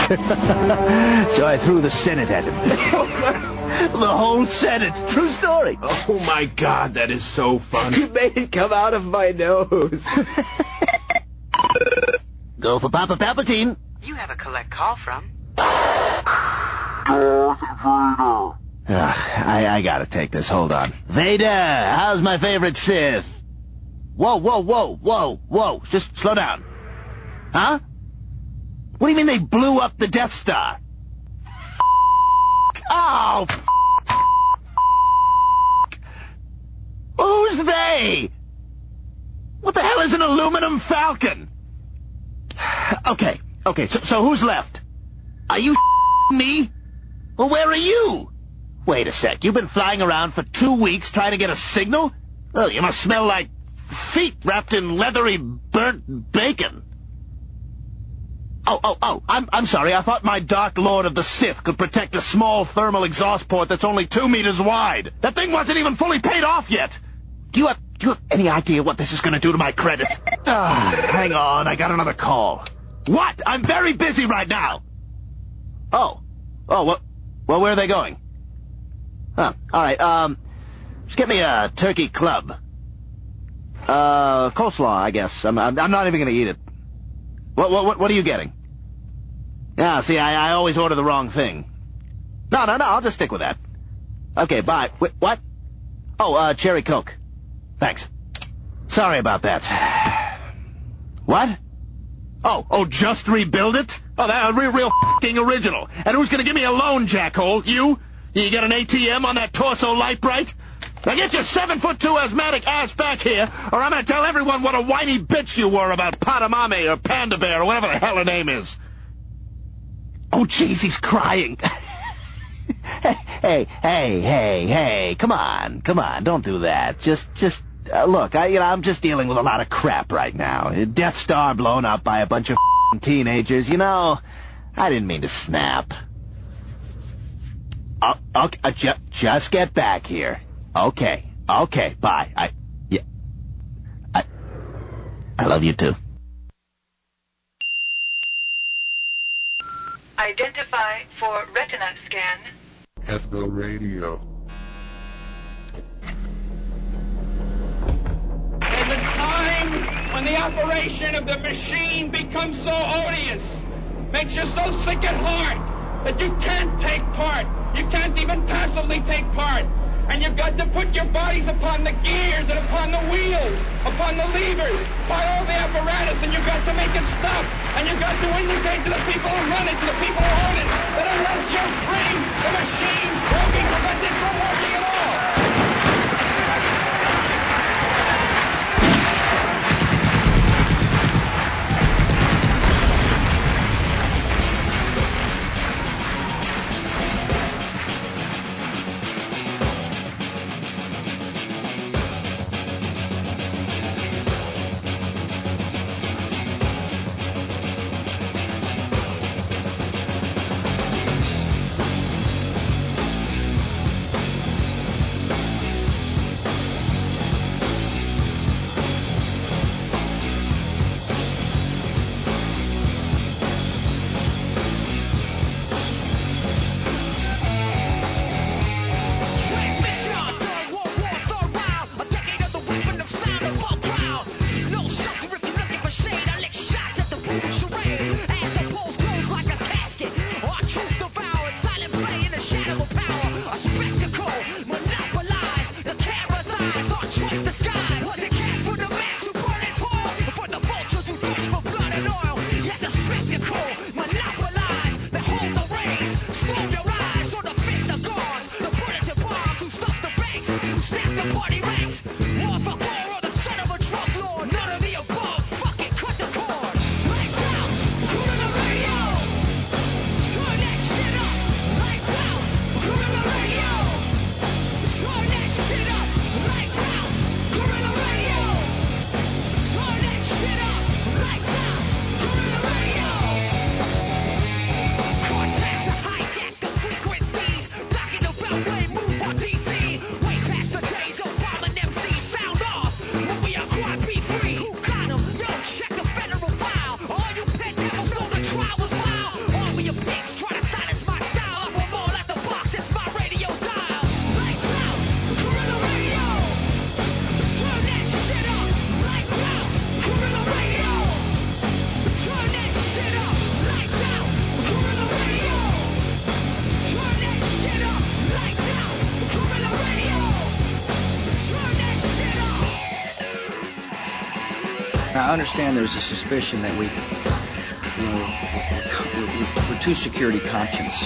So I threw the Senate at him. The whole Senate. True story. Oh, my God, that is so funny. You made it come out of my nose. Go for Papa Palpatine. You have a collect call from... I gotta take this. Hold on. Vader, how's my favorite Sith? Whoa. Just slow down. Huh? What do you mean they blew up the Death Star? Oh, who's they? What the hell is an aluminum falcon? Okay, so who's left? Are you me? Well, where are you? Wait a sec, you've been flying around for 2 weeks trying to get a signal? Oh, you must smell like feet wrapped in leathery burnt bacon. Oh, I'm sorry, I thought my Dark Lord of the Sith could protect a small thermal exhaust port that's only 2 meters wide. That thing wasn't even fully paid off yet. Do you have any idea what this is going to do to my credit? Hang on, I got another call. What? I'm very busy right now. Oh, well, where are they going? Huh, all right, just get me a turkey club. Coleslaw, I guess. I'm not even going to eat it. What are you getting? Yeah, see, I always order the wrong thing. No, I'll just stick with that. Okay, bye. Wait, what? Oh, cherry Coke. Thanks. Sorry about that. What? Oh, just rebuild it? Oh, that real f***ing original. And who's gonna give me a loan, jackhole? You? You got an ATM on that torso light bright? Now get your 7'2" asthmatic ass back here, or I'm gonna tell everyone what a whiny bitch you were about Padamame or Panda Bear or whatever the hell her name is. Oh, jeez, he's crying. Hey, come on, don't do that. Just, look, I'm just dealing with a lot of crap right now. Death Star blown up by a bunch of teenagers, I didn't mean to snap. Okay, just get back here. Okay, bye. I love you too. Identify for retina scan. Ethno Radio. There's a time when the operation of the machine becomes so odious, makes you so sick at heart, that you can't take part. You can't even passively take part. And you've got to put your bodies upon the gears and upon the wheels, upon the levers, by all the apparatus, and you've got to make it stop. And you've got to indicate to the people who run it, to the people who own it, that unless you're free, the machine will be prevented from working at all. understand there's a suspicion that we're too security conscious.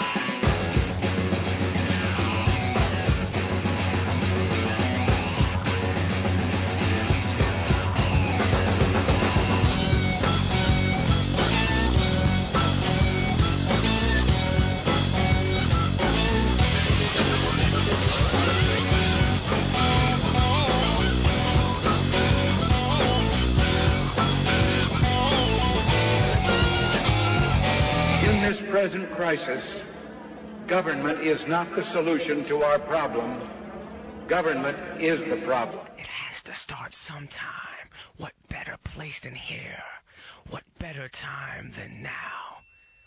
Present crisis, government is not the solution to our problem. Government is the problem. It has to start sometime. What better place than here? What better time than now?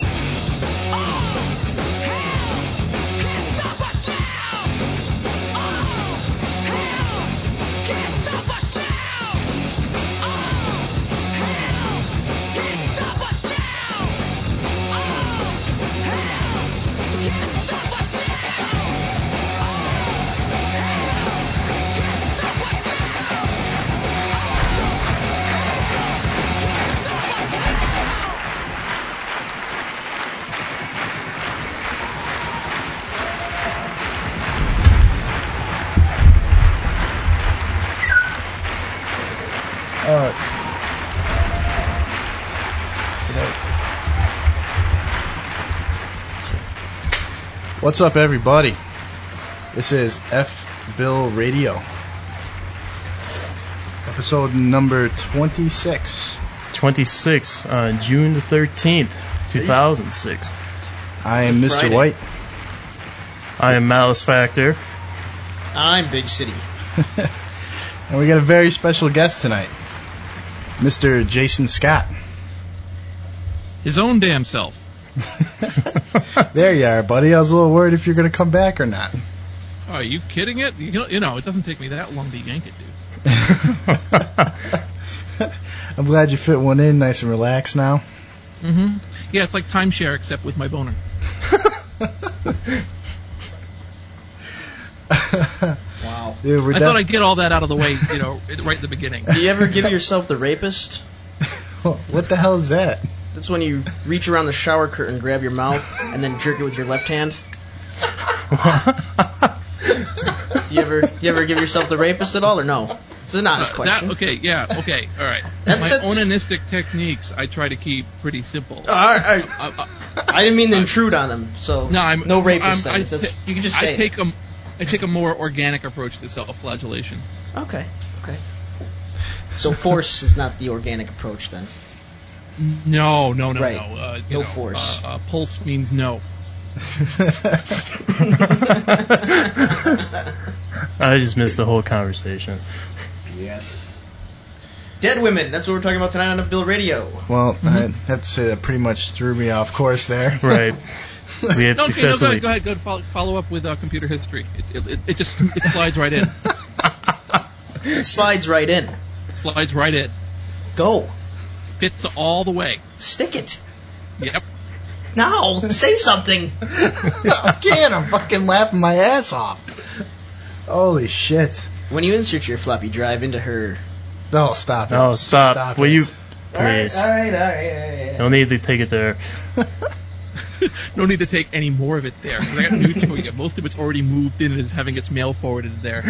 What's up, everybody? This is F Bill Radio, episode number 26. 26 on June the 13th, 2006. I am Mr. Friday. White. I am Malice Factor. I'm Big City. And we got a very special guest tonight, Mr. Jason Scott. His own damn self. There you are, buddy. I was a little worried if you're going to come back or not. Oh, are you kidding it? You know, it doesn't take me that long to yank it, dude. I'm glad you fit one in nice and relaxed now. Mm-hmm. Yeah, it's like timeshare except with my boner. Wow. Dude, I thought I'd get all that out of the way, right at the beginning. Do you ever give yourself the rapist? What the hell is that? That's when you reach around the shower curtain, grab your mouth, and then jerk it with your left hand. You ever give yourself the rapist at all, or no? It's an honest question. Okay, all right. My onanistic techniques I try to keep pretty simple. I didn't mean to intrude on them, so no rapist then. You can just say I take a more organic approach to self-flagellation. Okay. So force is not the organic approach then? No. Right. No force. Pulse means no. I just missed the whole conversation. Yes. Dead women. That's what we're talking about tonight on Bill Radio. Well, I have to say that pretty much threw me off course there. Right. We have successfully. Go ahead. Follow up with computer history. It just slides right in. It slides right in. Slides right in. Go. Fits all the way. Stick it. Yep. No, say something. I can't. I'm fucking laughing my ass off. Holy shit. When you insert your floppy drive into her... No, stop it. No, stop. Will you... Please. All right. No need to take it there. No need to take any more of it there. I got news for you. Most of it's already moved in and is having its mail forwarded there.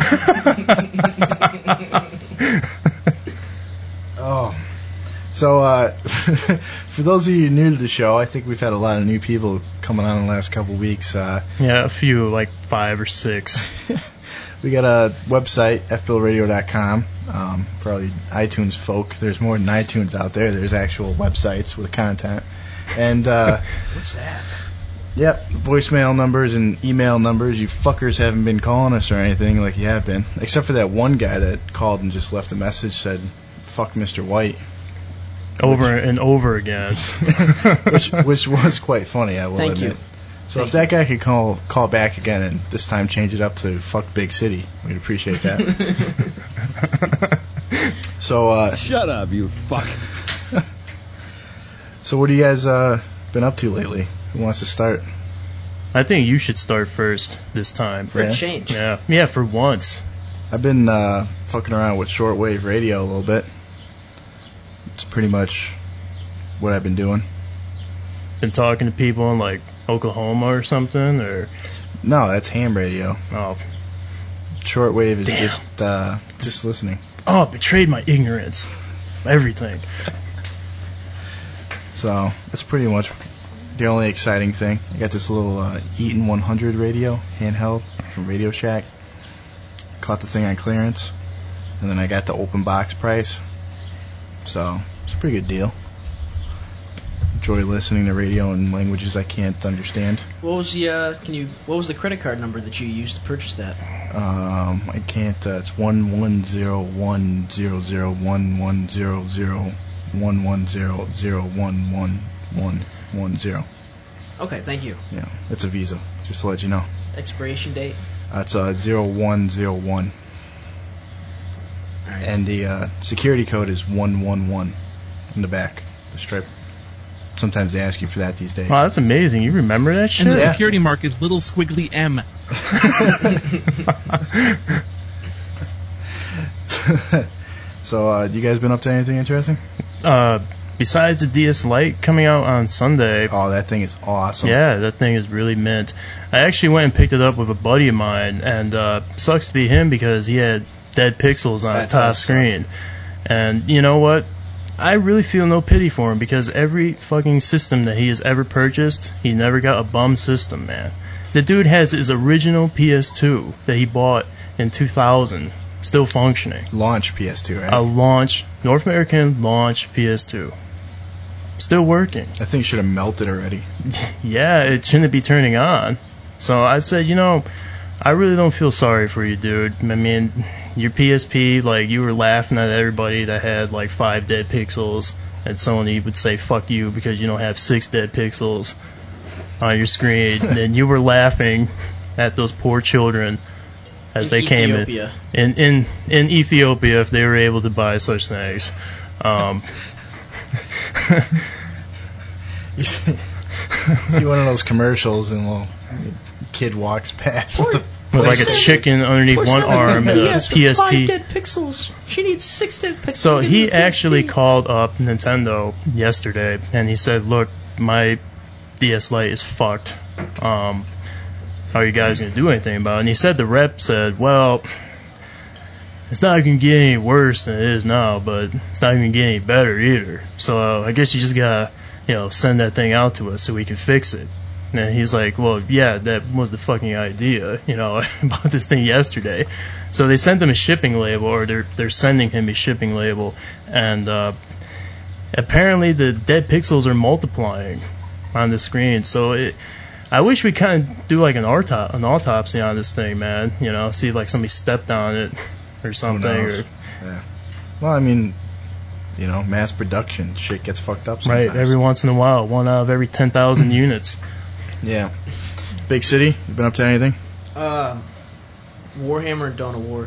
Oh. So, for those of you new to the show, I think we've had a lot of new people coming on in the last couple of weeks. Yeah, a few, like 5 or 6. We got a website, fbillradio.com, for all you iTunes folk. There's more than iTunes out there. There's actual websites with content. And, what's that? Yep, voicemail numbers and email numbers. You fuckers haven't been calling us or anything like you have been. Except for that one guy that called and just left a message, said, fuck Mr. White. Over and over again. which was quite funny, I will admit. Thank you. So if that guy could call back again and this time change it up to fuck Big City, we'd appreciate that. So, shut up, you fuck. So what have you guys been up to lately? Who wants to start? I think you should start first this time. For a change. Yeah, for once. I've been fucking around with shortwave radio a little bit. It's pretty much what I've been doing. Been talking to people in like Oklahoma or something, or no, that's ham radio. Oh, shortwave is just listening. Oh, betrayed my ignorance. Everything. So that's pretty much the only exciting thing. I got this little Eaton 100 radio, handheld from Radio Shack. Caught the thing on clearance, and then I got the open box price. So it's a pretty good deal. Enjoy listening to radio in languages I can't understand. What was the credit card number that you used to purchase that? I can't. It's 11010011001110. Okay, thank you. Yeah, it's a Visa. Just to let you know. Expiration date? It's 0101. Right. And the security code is 111 in the back. The stripe. Sometimes they ask you for that these days. Wow, that's amazing. You remember that shit? And the security mark is little squiggly M. So, you guys been up to anything interesting? Besides the DS Lite coming out on Sunday. Oh, that thing is awesome. Yeah, that thing is really mint. I actually went and picked it up with a buddy of mine, and sucks to be him because he had dead pixels on his top screen. And you know what? I really feel no pity for him because every fucking system that he has ever purchased, he never got a bum system, man. The dude has his original PS2 that he bought in 2000, still functioning. Launch PS2, right? A launch, North American launch PS2. Still working. That thing should have melted already. Yeah, it shouldn't be turning on. So I said, I really don't feel sorry for you, dude. I mean, your PSP, like, you were laughing at everybody that had, like, 5 dead pixels, and Sony would say, fuck you, because you don't have 6 dead pixels on your screen, and you were laughing at those poor children as they came in Ethiopia if they were able to buy such things. You see one of those commercials and a little kid walks past with like a chicken underneath one arm and a PSP. 5 dead pixels. She needs 6 dead pixels. So he actually called up Nintendo yesterday and he said, look, my DS Lite is fucked. How are you guys going to do anything about it? And he said the rep said, well, it's not going to get any worse than it is now, but it's not going to get any better either. So I guess you just got to, send that thing out to us so we can fix it. And he's like, well, yeah, that was the fucking idea, about this thing yesterday. So they sent him a shipping label, or they're sending him a shipping label, and apparently the dead pixels are multiplying on the screen. So I wish we kind of do like an autopsy on this thing, man. See if like somebody stepped on it or something. Yeah. Well, I mean, mass production shit gets fucked up sometimes. Right, every once in a while, 1 out of every 10,000 units. Yeah. Big City, you been up to anything? Warhammer and Dawn of War.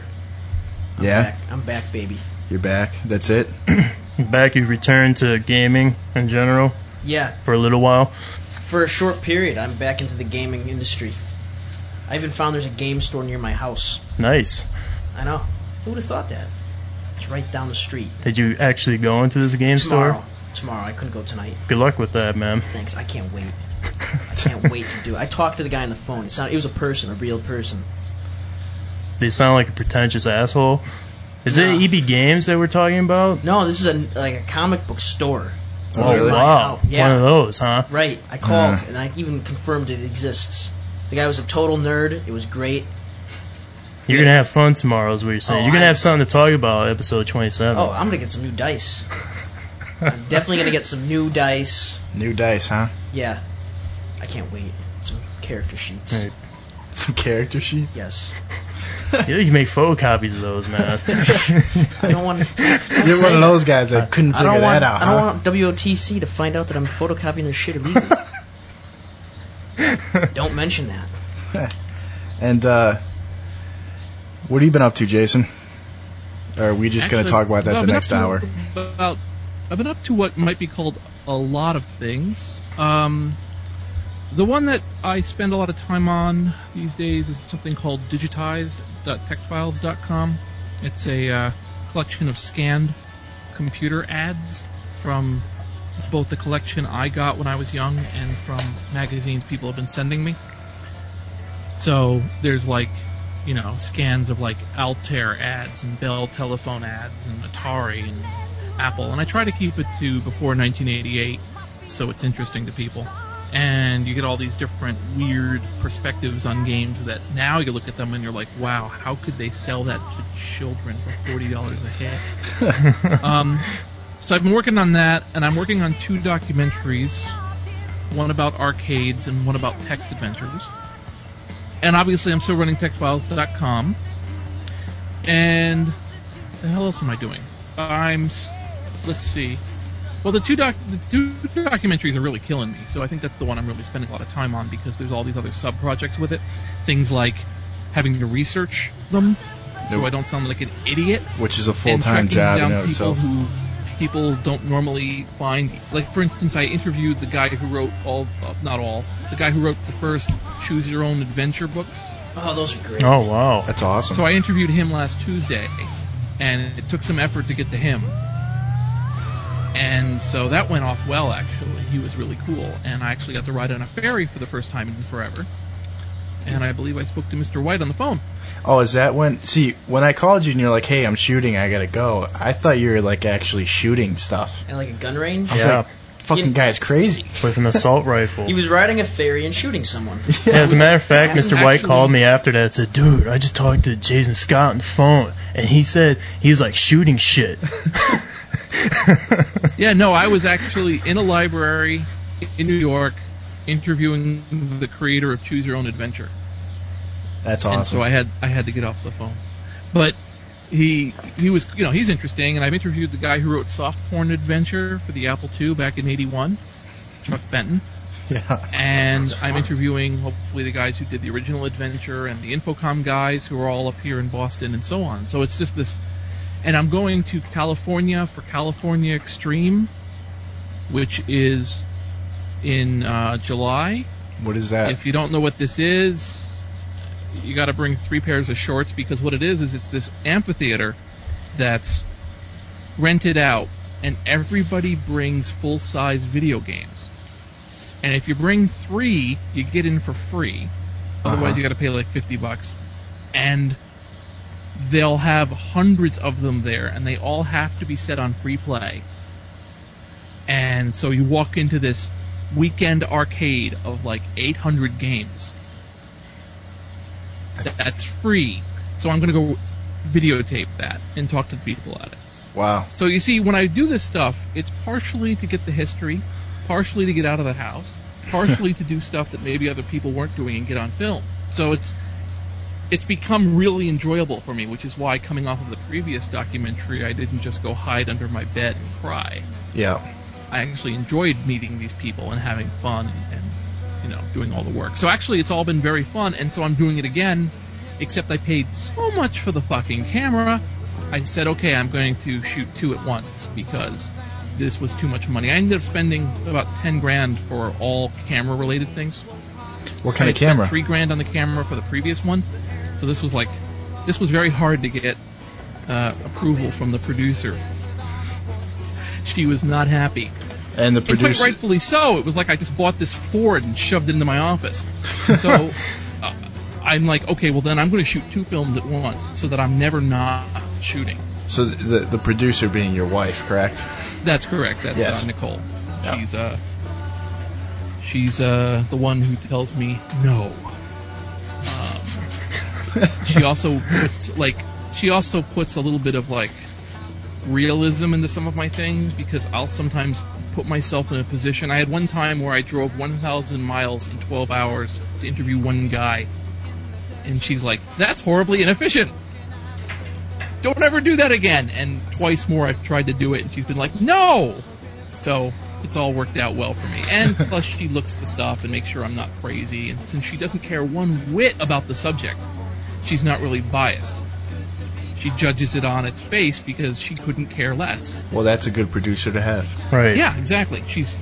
I'm back, baby. You're back? That's it? Back, you've returned to gaming in general? Yeah. For a little while? For a short period, I'm back into the gaming industry. I even found there's a game store near my house. Nice. I know. Who would have thought that? It's right down the street. Did you actually go into this game store? Tomorrow. I couldn't go tonight. Good luck with that, man. Thanks. I can't wait. I can't wait to do it. I talked to the guy on the phone. It was a real person. They sound like a pretentious asshole. Is it EB Games that we're talking about? No, this is a comic book store. Oh, really? Wow. Yeah. One of those, huh? Right. I called, and I even confirmed it exists. The guy was a total nerd. It was great. You're going to have fun tomorrow, is what you're saying. You're going to have something to talk about, episode 27. Oh, I'm going to get some new dice. I'm definitely going to get some new dice. New dice, huh? Yeah. I can't wait. Some character sheets. Right. Some character sheets? Yes. You can make photocopies of those, man. I don't want You're one of those guys that couldn't figure that out, I don't want WOTC to find out that I'm photocopying their shit illegally. Don't mention that. And, what have you been up to, Jason? Or are we just going to talk about that the next hour? I've been up to what might be called a lot of things. The one that I spend a lot of time on these days is something called digitized.textfiles.com. It's a collection of scanned computer ads from both the collection I got when I was young and from magazines people have been sending me. So there's like, scans of like Altair ads and Bell telephone ads and Atari and Apple. And I try to keep it to before 1988 so it's interesting to people. And you get all these different weird perspectives on games that now you look at them and you're like, wow, how could they sell that to children for $40 a hit? So I've been working on that, and I'm working on 2 documentaries, one about arcades and one about text adventures. And obviously I'm still running TextFiles.com. And the hell else am I doing? Let's see. Well, the two documentaries are really killing me, so I think that's the one I'm really spending a lot of time on because there's all these other sub-projects with it. Things like having to research them so I don't sound like an idiot. Which is a full-time job in itself. Who people don't normally find. Like, for instance, I interviewed the guy who wrote the guy who wrote the first Choose Your Own Adventure books. Oh, those are great. Oh, wow. That's awesome. So I interviewed him last Tuesday, and it took some effort to get to him. And so that went off well, actually. He was really cool. And I actually got to ride on a ferry for the first time in forever. And I believe I spoke to Mr. White on the phone. Oh, is that when... See, when I called you and you're like, hey, I'm shooting, I gotta go, I thought you were, like, actually shooting stuff. And, like, a gun range? I was like, fucking guy's crazy. With an assault rifle. He was riding a ferry and shooting someone. Yeah, as a matter of fact, Mr. White called me after that and said, dude, I just talked to Jason Scott on the phone, and he said he was, like, shooting shit. Yeah, no, I was actually in a library in New York interviewing the creator of Choose Your Own Adventure. That's awesome. And so I had to get off the phone. But he was, he's interesting, and I've interviewed the guy who wrote Soft Porn Adventure for the Apple II back in '81, Chuck Benton. Yeah. And I'm interviewing, hopefully, the guys who did the original Adventure and the Infocom guys who are all up here in Boston and so on. So it's just this... And I'm going to California for California Extreme, which is in July. What is that? If you don't know what this is, you got to bring 3 pairs of shorts because what it is it's this amphitheater that's rented out, and everybody brings full-size video games. And if you bring 3, you get in for free. Otherwise, you got to pay like $50. And they'll have hundreds of them there, and they all have to be set on free play. And so you walk into this weekend arcade of like 800 games. That's free. So I'm going to go videotape that and talk to the people at it. Wow. So you see, when I do this stuff, it's partially to get the history, partially to get out of the house, partially to do stuff that maybe other people weren't doing and get on film. So it's become really enjoyable for me, which is why coming off of the previous documentary, I didn't just go hide under my bed and cry. Yeah. I actually enjoyed meeting these people and having fun and doing all the work. So actually, it's all been very fun, and so I'm doing it again, except I paid so much for the fucking camera. I said, okay, I'm going to shoot 2 at once because this was too much money. I ended up spending about $10,000 for all camera-related things. What kind of camera? I spent $3,000 on the camera for the previous one. So this was very hard to get approval from the producer. She was not happy. And the producer... And quite rightfully so. It was like I just bought this Ford and shoved it into my office. So I'm like, okay, well then I'm going to shoot 2 films at once so that I'm never not shooting. So the producer being your wife, correct? That's correct. That's yes. Nicole. Yeah. She's the one who tells me no. She also puts a little bit of like realism into some of my things because I'll sometimes put myself in a position. I had one time where I drove 1,000 miles in 12 hours to interview one guy, and she's like, "That's horribly inefficient. Don't ever do that again." And twice more I've tried to do it, and she's been like, "No." So it's all worked out well for me. And plus she looks at the stuff and makes sure I'm not crazy, and since she doesn't care one whit about the subject, she's not really biased. She judges it on its face because she couldn't care less. Well, that's a good producer to have. Right. Yeah, exactly. She's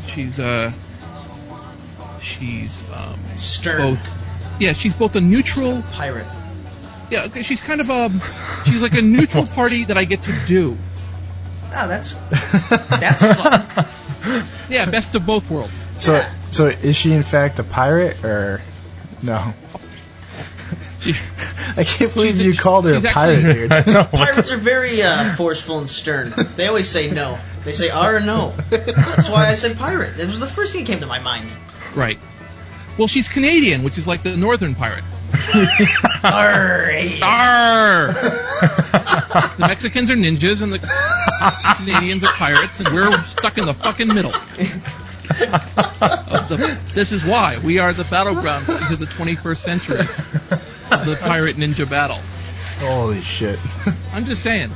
stern. She's both a neutral pirate. Yeah, she's kind of she's like a neutral party that I get to do. Oh, that's fun. Yeah, best of both worlds. So is she in fact a pirate or no? I can't believe you called her a pirate, dude. Pirates are very forceful and stern. They always say no. They say R or no. That's why I said pirate. It was the first thing that came to my mind. Right. Well, she's Canadian, which is like the northern pirate. Arr! Arr! The Mexicans are ninjas and the Canadians are pirates, and we're stuck in the fucking middle. This is why we are the battleground into the 21st century of the pirate ninja battle. Holy shit. I'm just saying.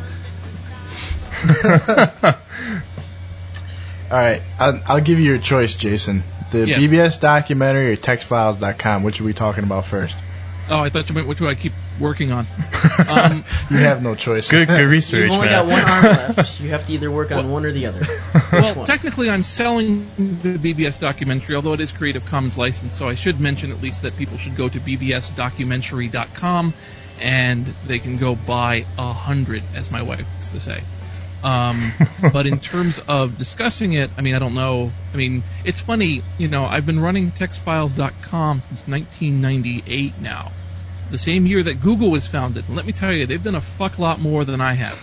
Alright, I'll give you your choice, Jason. The Yes. BBS documentary or TextFiles.com, which are we talking about first? Oh, I thought you meant which one I keep working on. You have no choice. Good research, You've only got one arm left. You have to either work on one or the other. Well, technically I'm selling the BBS documentary, although it is Creative Commons licensed, so I should mention at least that people should go to bbsdocumentary.com and they can go buy 100, as my wife used to say. But in terms of discussing it, I mean, I don't know. I mean, it's funny, I've been running textfiles.com since 1998 now. The same year that Google was founded. And let me tell you, they've done a fuck lot more than I have.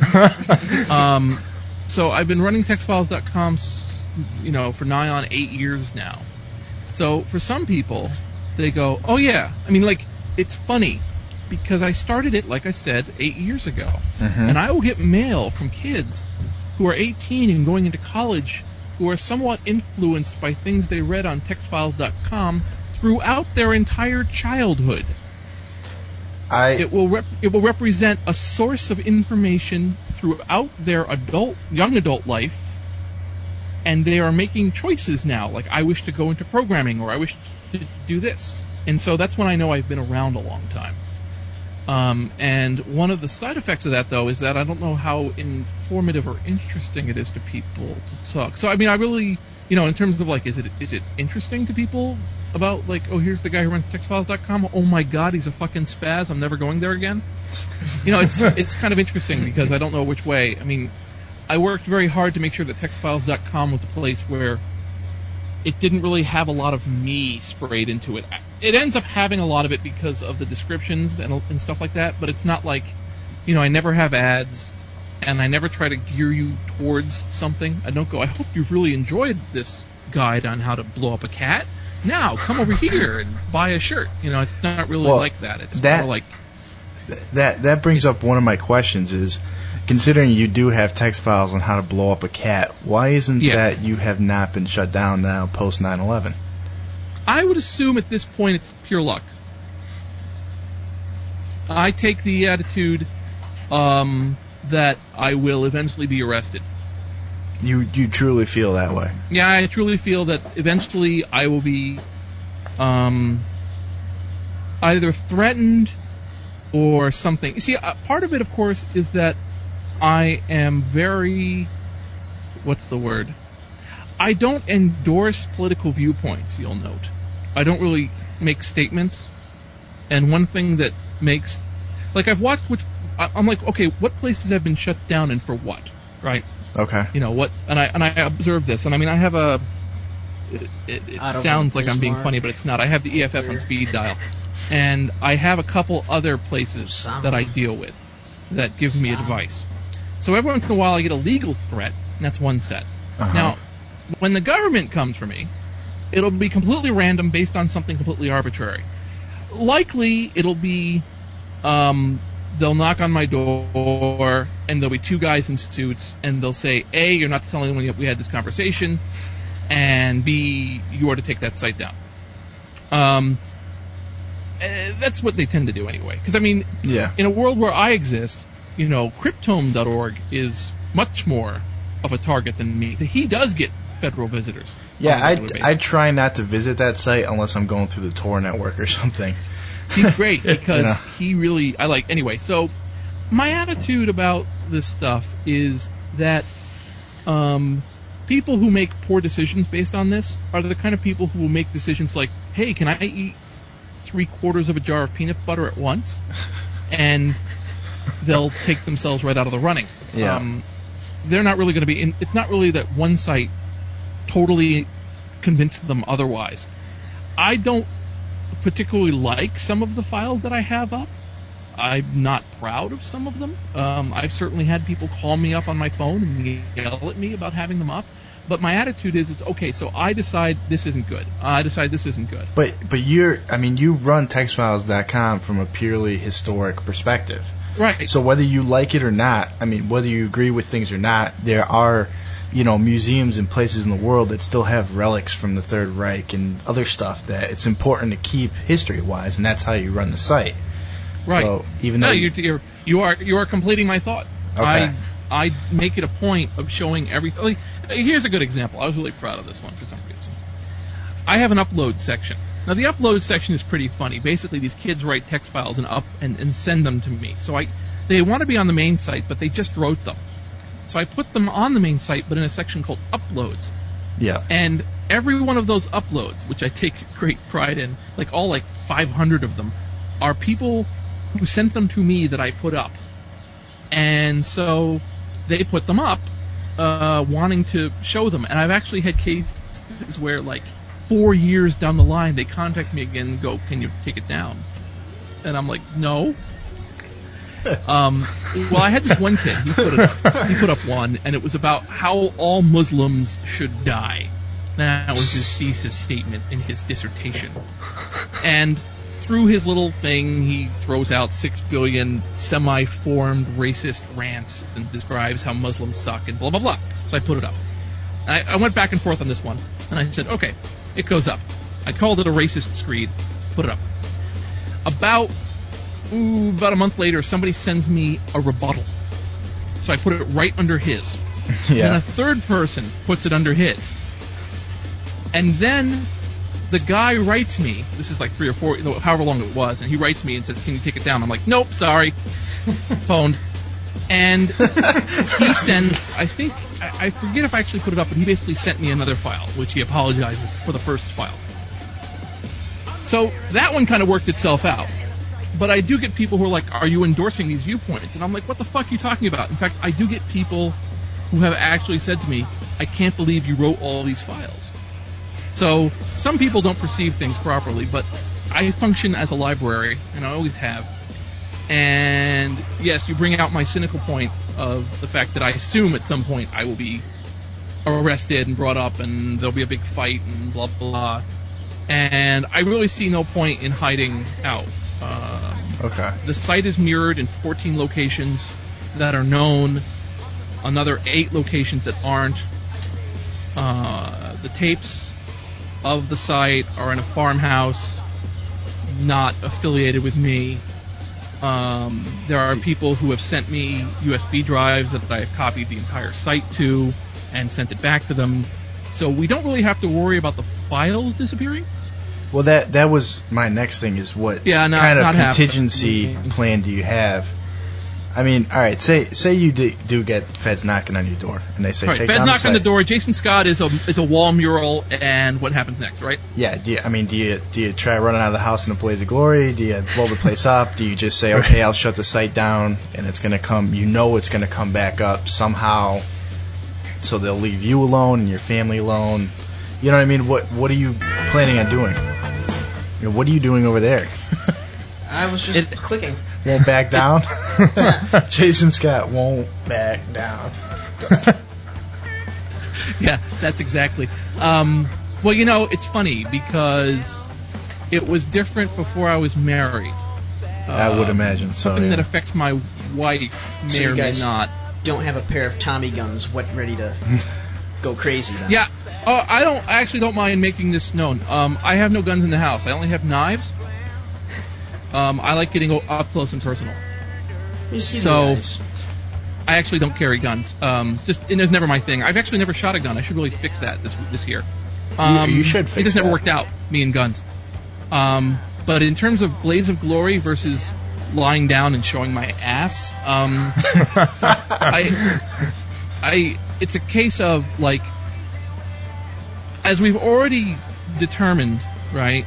So I've been running textfiles.com, for nigh on 8 years now. So for some people, they go, oh yeah. I mean, it's funny. Because I started it, like I said, 8 years ago. Mm-hmm. And I will get mail from kids who are 18 and going into college who are somewhat influenced by things they read on textfiles.com throughout their entire childhood. It will represent a source of information throughout their young adult life, and they are making choices now, like I wish to go into programming or I wish to do this. And so that's when I know I've been around a long time. And one of the side effects of that, though, is that I don't know how informative or interesting it is to people to talk. So, I mean, I really, in terms of, is it interesting to people about, oh, here's the guy who runs textfiles.com. Oh, my God, he's a fucking spaz. I'm never going there again. It's kind of interesting because I don't know which way. I mean, I worked very hard to make sure that textfiles.com was a place where it didn't really have a lot of me sprayed into it. It ends up having a lot of it because of the descriptions and stuff like that, but it's not like, I never have ads, and I never try to gear you towards something. I don't go, I hope you've really enjoyed this guide on how to blow up a cat. Now, come over here and buy a shirt. It's not really like that. It's more like... That brings up one of my questions is, considering you do have text files on how to blow up a cat, why isn't that you have not been shut down now post 9/11? I would assume at this point it's pure luck. I take the attitude that I will eventually be arrested. You truly feel that way? Yeah, I truly feel that eventually I will be either threatened or something. You see, part of it, of course, is that I am very... what's the word? I don't endorse political viewpoints, you'll note. I don't really make statements. And one thing that makes... I've watched... I'm like, okay, what places have been shut down and for what? Right? Okay. What... And I observe this. And I mean, I have a... It sounds like I'm being funny, but it's not. I have the EFF on speed dial. And I have a couple other places that I deal with that give me advice. So every once in a while I get a legal threat, and that's one set. Uh-huh. Now, when the government comes for me, it'll be completely random based on something completely arbitrary. Likely, it'll be, they'll knock on my door, and there'll be two guys in suits, and they'll say, A, you're not telling anyone we had this conversation, and B, you are to take that site down. That's what they tend to do anyway. Because, I mean, in a world where I exist, Cryptome.org is much more of a target than me. He does get federal visitors. Yeah, I try not to visit that site unless I'm going through the Tor network or something. He's great because he really... Anyway, so my attitude about this stuff is that people who make poor decisions based on this are the kind of people who will make decisions like, hey, can I eat 3/4 of a jar of peanut butter at once? And they'll take themselves right out of the running. Yeah. they're not really going to be. It's not really that one site totally convinced them otherwise. I don't particularly like some of the files that I have up. I'm not proud of some of them. I've certainly had people call me up on my phone and yell at me about having them up. But my attitude is okay, so I decide this isn't good. I decide this isn't good. But you run textfiles.com from a purely historic perspective. Right. So whether you like it or not, whether you agree with things or not, there are, museums and places in the world that still have relics from the Third Reich and other stuff that it's important to keep history-wise, and that's how you run the site. Right. So even though you are completing my thought. Okay. I make it a point of showing everything. Like, here's a good example. I was really proud of this one for some reason. I have an upload section. Now the upload section is pretty funny. Basically, these kids write text files and send them to me. So they want to be on the main site, but they just wrote them. So I put them on the main site, but in a section called uploads. Yeah. And every one of those uploads, which I take great pride in, all 500 of them, are people who sent them to me that I put up. And so they put them up, wanting to show them. And I've actually had cases where, 4 years down the line, they contact me again and go, "Can you take it down?" And I'm like, "No." Well, I had this one kid. He put up one, and it was about how all Muslims should die. That was his thesis statement in his dissertation. And through his little thing, he throws out 6 billion semi-formed racist rants and describes how Muslims suck and blah, blah, blah. So I put it up. I went back and forth on this one, and I said, okay, it goes up. I called it a racist screed, put it up. About a month later, somebody sends me a rebuttal. So I put it right under his. Yeah. And a third person puts it under his. And then the guy writes me, this is 3 or 4, however long it was, and he writes me and says, "Can you take it down?" I'm like, "Nope, sorry." Phoned. And he sends, I forget if I actually put it up, but he basically sent me another file, which he apologized for the first file. So that one kind of worked itself out. But I do get people who are like, "Are you endorsing these viewpoints?" And I'm like, "What the fuck are you talking about?" In fact, I do get people who have actually said to me, "I can't believe you wrote all these files." So some people don't perceive things properly, but I function as a library, and I always have. And yes, you bring out my cynical point of the fact that I assume at some point I will be arrested and brought up, and there'll be a big fight and blah, blah. And I really see no point in hiding out. Okay. The site is mirrored in 14 locations that are known, another 8 locations that aren't. The tapes of the site are in a farmhouse not affiliated with me. There are people who have sent me USB drives that I have copied the entire site to and sent it back to them. So we don't really have to worry about the files disappearing. Well, that was my next thing is what kind of contingency plan do you have? I mean, all right, say you do get feds knocking on your door, and they say, right, take feds down knock the on the door. Jason Scott is a wall mural, and what happens next, right? Yeah. Do you try running out of the house in a blaze of glory? Do you blow the place up? Do you just say, okay, I'll shut the site down, and it's gonna come? It's gonna come back up somehow, so they'll leave you alone and your family alone. You know what I mean? What are you planning on doing? What are you doing over there? I was just clicking. Won't back down? Jason Scott won't back down. Yeah, that's exactly. Well, it's funny because it was different before I was married. I would imagine so. Something that affects my wife may or may not. Don't have a pair of Tommy guns ready to go crazy then. Yeah. I actually don't mind making this known. I have no guns in the house. I only have knives. I like getting up close and personal. You see so, the guys. I actually don't carry guns. And it's never my thing. I've actually never shot a gun. I should really fix that this year. You should fix it. It just that. never worked out, me and guns. But in terms of blaze of glory versus lying down and showing my ass, it's a case of as we've already determined, right?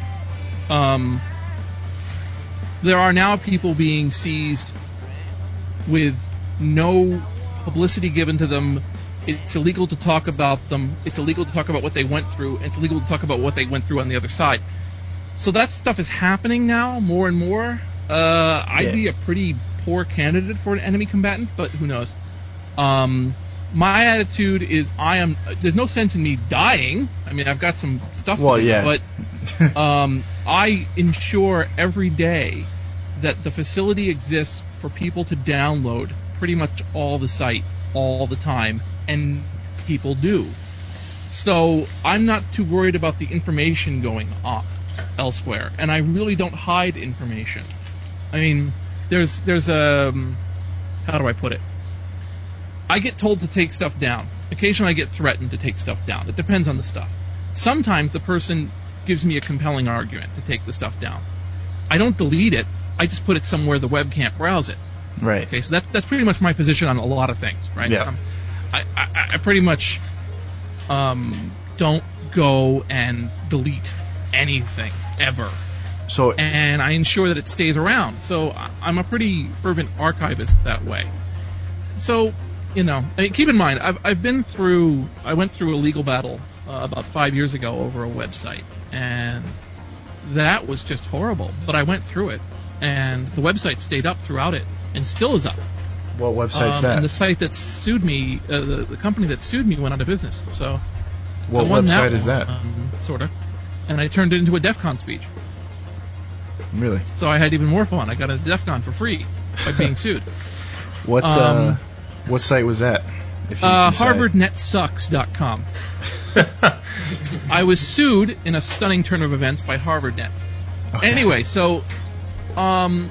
There are now people being seized with no publicity given to them, it's illegal to talk about them. It's illegal to talk about what they went through. And it's illegal to talk about what they went through on the other side. So that stuff is happening now more and more. I'd be a pretty poor candidate for an enemy combatant, but who knows? My attitude is there's no sense in me dying. I mean, I've got some stuff to do, but I ensure every day that the facility exists for people to download pretty much all the site all the time, and people do. So I'm not too worried about the information going up elsewhere, and I really don't hide information. I mean, there's a how do I put it? I get told to take stuff down. Occasionally I get threatened to take stuff down. It depends on the stuff. Sometimes the person gives me a compelling argument to take the stuff down. I don't delete it. I just put it somewhere the web can't browse it. Right. Okay, so that's pretty much my position on a lot of things, right? Yeah. I pretty much don't go and delete anything ever. And I ensure that it stays around. So I'm a pretty fervent archivist that way. So, I mean, keep in mind, I went through a legal battle about 5 years ago over a website, and that was just horrible. But I went through it, and the website stayed up throughout it, and still is up. What website's that? And the site that sued me, the company that sued me went out of business. So, what website is that? Sort of. And I turned it into a DEF CON speech. Really? So I had even more fun. I got a DEF CON for free by being sued. What site was that? HarvardNetSucks.com. I was sued in a stunning turn of events by HarvardNet. Okay. Anyway, so, so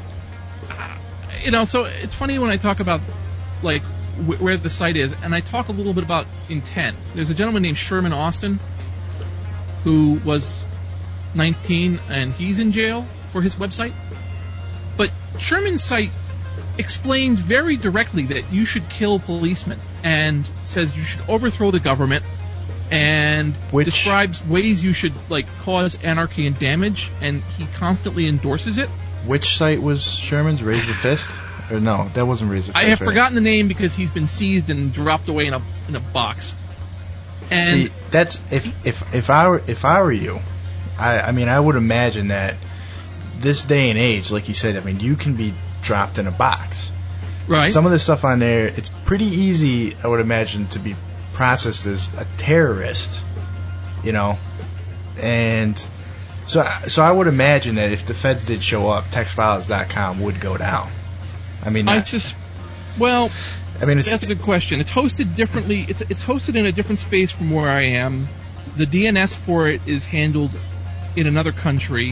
it's funny when I talk about, like, where the site is, and I talk a little bit about intent. There's a gentleman named Sherman Austin who was 19, and he's in jail for his website. But Sherman's site explains very directly that you should kill policemen, and says you should overthrow the government, and describes ways you should, like, cause anarchy and damage, and he constantly endorses it. Which site was Sherman's? Raise the Fist? Or no, that wasn't Raise the Fist. I have forgotten the name because he's been seized and dropped away in a box. And see, that's if I were you, I mean, I would imagine that this day and age, like you said, I mean, you can be dropped in a box. Right. Some of the stuff on there, it's pretty easy, I would imagine, to be processed as a terrorist, and so I would imagine that if the feds did show up, textfiles.com would go down. I mean, that's a good question. It's hosted differently. It's hosted in a different space from where I am. The DNS for it is handled in another country.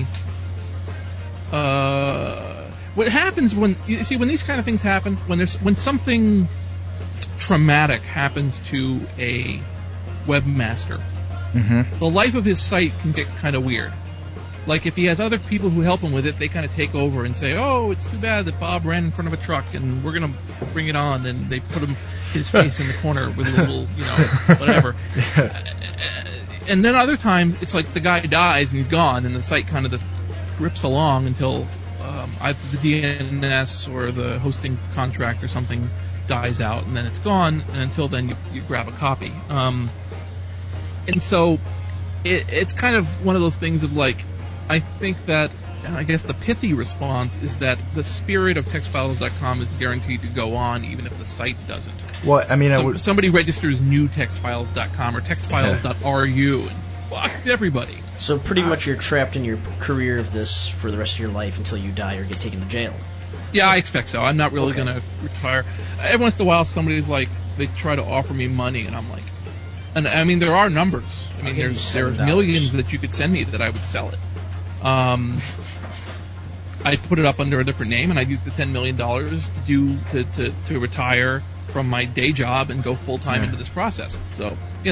What happens when these kind of things happen, when something traumatic happens to a webmaster, the life of his site can get kind of weird. Like, if he has other people who help him with it, they kind of take over and say, "Oh, it's too bad that Bob ran in front of a truck, and we're gonna bring it on." And they put his face in the corner with a little, whatever. And then other times, it's like the guy dies and he's gone, and the site kind of just rips along until either the DNS or the hosting contract or something dies out, and then it's gone. And until then, you grab a copy. And so it's kind of one of those things of, like, I think that, I guess the pithy response is that the spirit of textfiles.com is guaranteed to go on even if the site doesn't. Well, I mean, somebody registers new textfiles.com or textfiles.ru and fuck everybody. So pretty much you're trapped in your career of this for the rest of your life until you die or get taken to jail. Yeah, I expect so. I'm not really going to retire. Every once in a while somebody's like, they try to offer me money, and I'm like, and I mean, there are numbers. I mean, there's millions that you could send me that I would sell it. I'd put it up under a different name, and I'd use the $10 million to retire from my day job and go full time into this process. So,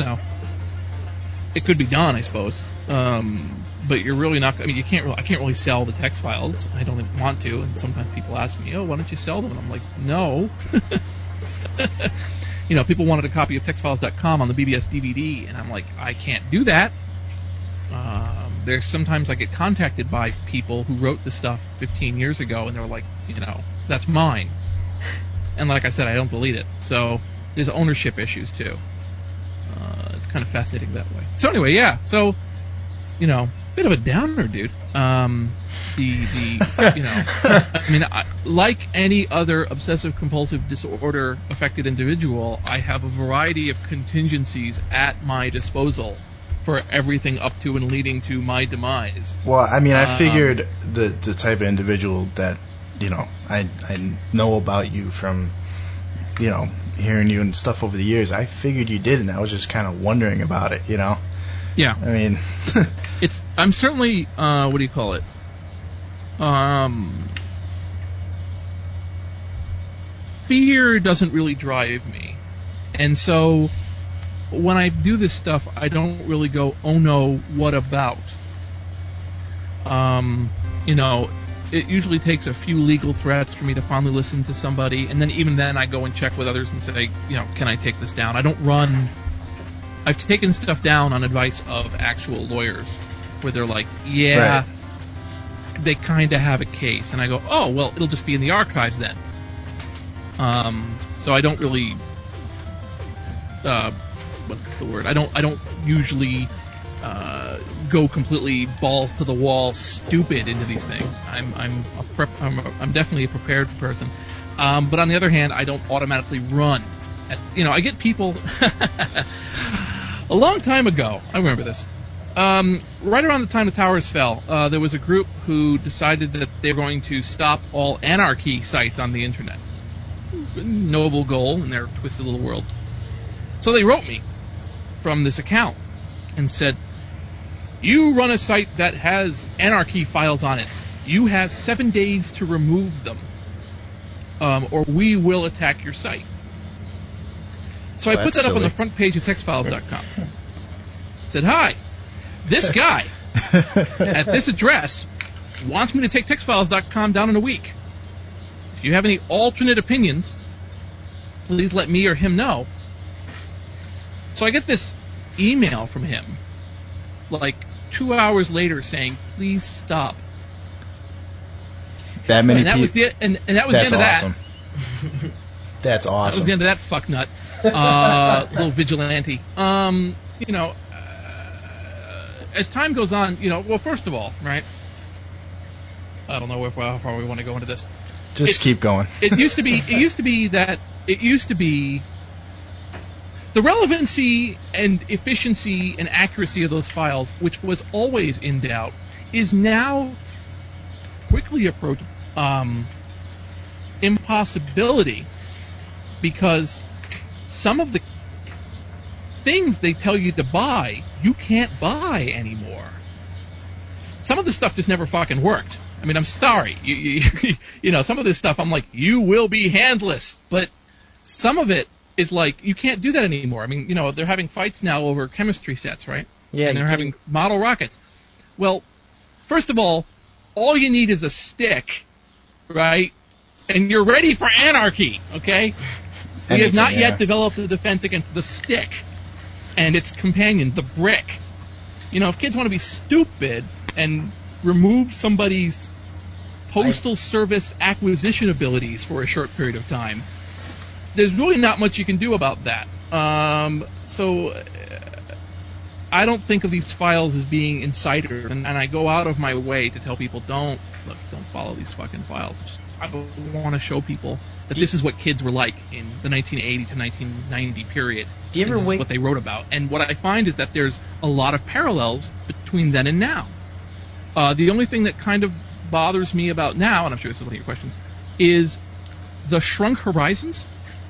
it could be done, I suppose. But you're really not. I mean, I can't really sell the text files. I don't want to. And sometimes people ask me, "Oh, why don't you sell them?" And I'm like, "No." People wanted a copy of textfiles.com on the BBS DVD, and I'm like, I can't do that. There's sometimes I get contacted by people who wrote the stuff 15 years ago, and they're like, that's mine. And like I said, I don't delete it. So there's ownership issues too. kind of fascinating that way. So anyway, yeah. So, you know, bit of a downer, dude. Like any other obsessive compulsive disorder affected individual, I have a variety of contingencies at my disposal for everything up to and leading to my demise. Well, I mean, I figured the type of individual that, you know, I know about you from, you know, hearing you and stuff over the years. I figured you did, and I was just kind of wondering about it, you know? Yeah. I mean... I'm certainly, what do you call it? Fear doesn't really drive me. And so, when I do this stuff, I don't really go, oh no, what about? You know, it usually takes a few legal threats for me to finally listen to somebody, and then even then I go and check with others and say, you know, can I take this down? I don't run... I've taken stuff down on advice of actual lawyers, where they're like, yeah, right. They kind of have a case. And I go, oh, well, it'll just be in the archives then. So I don't really... what's the word? I don't usually go completely balls to the wall stupid into these things. I'm definitely a prepared person. But on the other hand, I don't automatically run. I get people... A long time ago, I remember this, right around the time the towers fell, there was a group who decided that they were going to stop all anarchy sites on the internet. Noble goal in their twisted little world. So they wrote me from this account and said, you run a site that has anarchy files on it. You have 7 days to remove them, or we will attack your site. So I put that up on the front page of textfiles.com. Said, hi, this guy at this address wants me to take textfiles.com down in a week. If you have any alternate opinions, please let me or him know. So I get this email from him, like 2 hours later, saying, please stop. That many people. And that was the end of that. That's awesome. That was the end of that fucknut. Little vigilante. As time goes on, well, first of all, right? I don't know how far we want to go into this. Just keep going. It used to be the relevancy and efficiency and accuracy of those files, which was always in doubt, is now quickly approaching impossibility, because some of the things they tell you to buy, you can't buy anymore. Some of the stuff just never fucking worked. I mean, I'm sorry. Some of this stuff, I'm like, you will be handless. But some of it is like, you can't do that anymore. I mean, they're having fights now over chemistry sets, right? Yeah. And they're having model rockets. Well, first of all you need is a stick, right? And you're ready for anarchy, okay? We have not yet developed a defense against the stick and its companion, the brick. If kids want to be stupid and remove somebody's postal service acquisition abilities for a short period of time, there's really not much you can do about that. So I don't think of these files as being insider, and I go out of my way to tell people, don't follow these fucking files. I want to show people that this is what kids were like in the 1980 to 1990 period. This is what they wrote about. And what I find is that there's a lot of parallels between then and now. The only thing that kind of bothers me about now, and I'm sure this is one of your questions, is the shrunk horizons.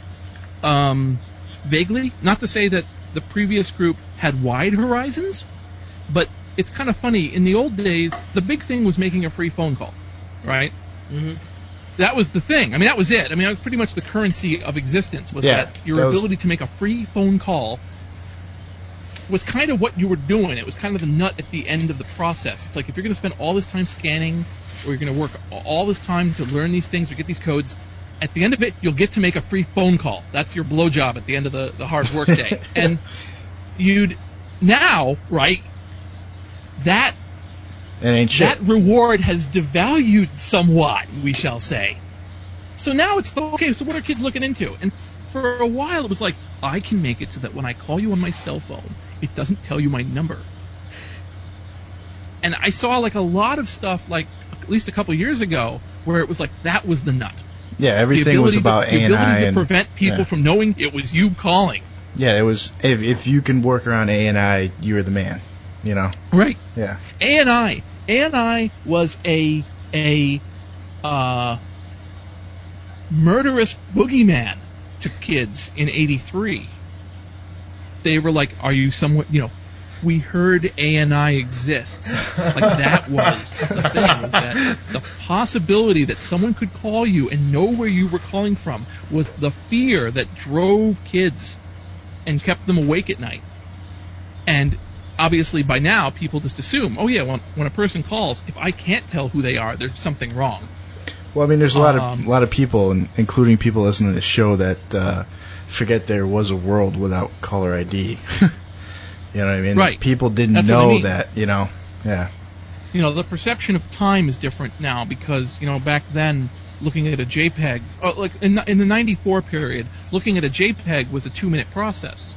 Vaguely. Not to say that the previous group had wide horizons, but it's kind of funny. In the old days, the big thing was making a free phone call, right? Mm-hmm. That was the thing. I mean, that was it. I mean, that was pretty much the currency of existence, was that your ability to make a free phone call was kind of what you were doing. It was kind of the nut at the end of the process. It's like, if you're going to spend all this time scanning, or you're going to work all this time to learn these things or get these codes, at the end of it, you'll get to make a free phone call. That's your blowjob at the end of the hard work day. And you'd now, right, that reward has devalued somewhat, we shall say. So now it's okay, so what are kids looking into? And for a while it was like, I can make it so that when I call you on my cell phone, it doesn't tell you my number. And I saw like a lot of stuff, like at least a couple years ago, where it was like that was the nut. Yeah, everything was about ANI. The ability to prevent people from knowing it was you calling. Yeah, it was. If you can work around ANI, you're the man. You know. Right. Yeah. ANI was a murderous boogeyman to kids in '83. They were like, "Are you somewhat?" You know, we heard ANI exists. Like that was the thing. Was that the possibility that someone could call you and know where you were calling from was the fear that drove kids and kept them awake at night. And obviously by now people just assume, oh yeah, when a person calls, if I can't tell who they are, there's something wrong. Well, I mean, there's a lot of people, including people listening to this show, that forget there was a world without caller ID. You know what I mean? Right. People didn't know that, you know. Yeah. You know, the perception of time is different now because, you know, back then, looking at a JPEG, like in the 94 period, looking at a JPEG was a 2-minute process.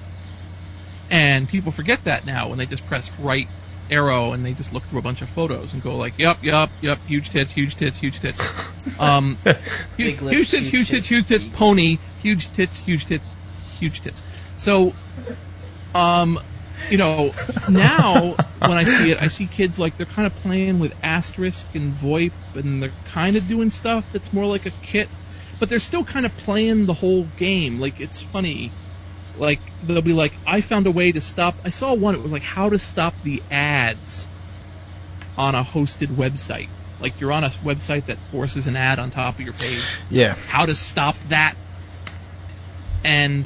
And people forget that now when they just press right arrow and they just look through a bunch of photos and go like, yup, huge tits, huge tits, huge tits. Big lips, huge tits, huge tits, huge tits, pony, huge tits, huge tits, huge tits. So, you know, now when I see it, I see kids like they're kind of playing with asterisk and VoIP, and they're kind of doing stuff that's more like a kit, but they're still kind of playing the whole game. Like, it's funny. Like, they'll be like, I found a way to stop. I saw one, it was like how to stop the ads on a hosted website. Like, you're on a website that forces an ad on top of your page. Yeah. How to stop that. And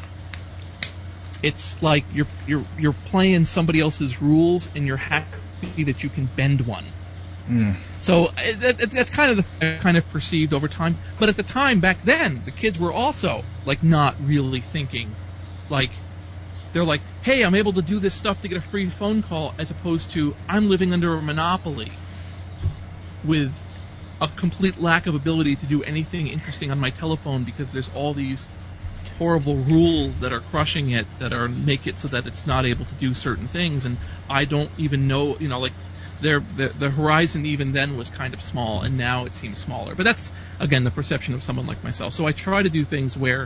it's like you're playing somebody else's rules, and you're happy that you can bend one. Mm. So it's kind of perceived over time. But at the time, back then, the kids were also like not really thinking. Like, they're like, hey, I'm able to do this stuff to get a free phone call, as opposed to I'm living under a monopoly with a complete lack of ability to do anything interesting on my telephone because there's all these horrible rules that are crushing it, that are make it so that it's not able to do certain things, and I don't even know, you know, like the horizon even then was kind of small, and now it seems smaller. But that's, again, the perception of someone like myself. So I try to do things where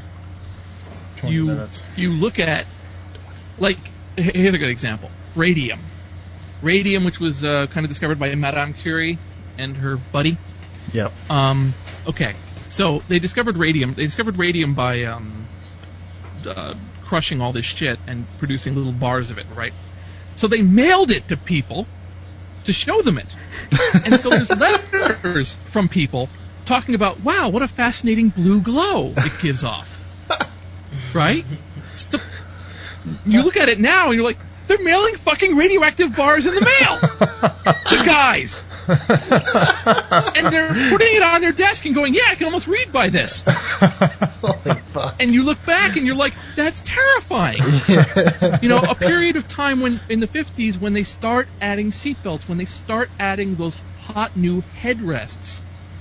you look at, like, here's a good example. Radium, which was kind of discovered by Madame Curie and her buddy. Yep. Okay, so they discovered radium. They discovered radium by crushing all this shit and producing little bars of it, right? So they mailed it to people to show them it. And so there's letters from people talking about, wow, what a fascinating blue glow it gives off. Right? You look at it now and you're like, they're mailing fucking radioactive bars in the mail to guys. And they're putting it on their desk and going, yeah, I can almost read by this. Holy fuck. And you look back and you're like, that's terrifying. You know, a period of time when in the 50s when they start adding seatbelts, when they start adding those hot new headrests,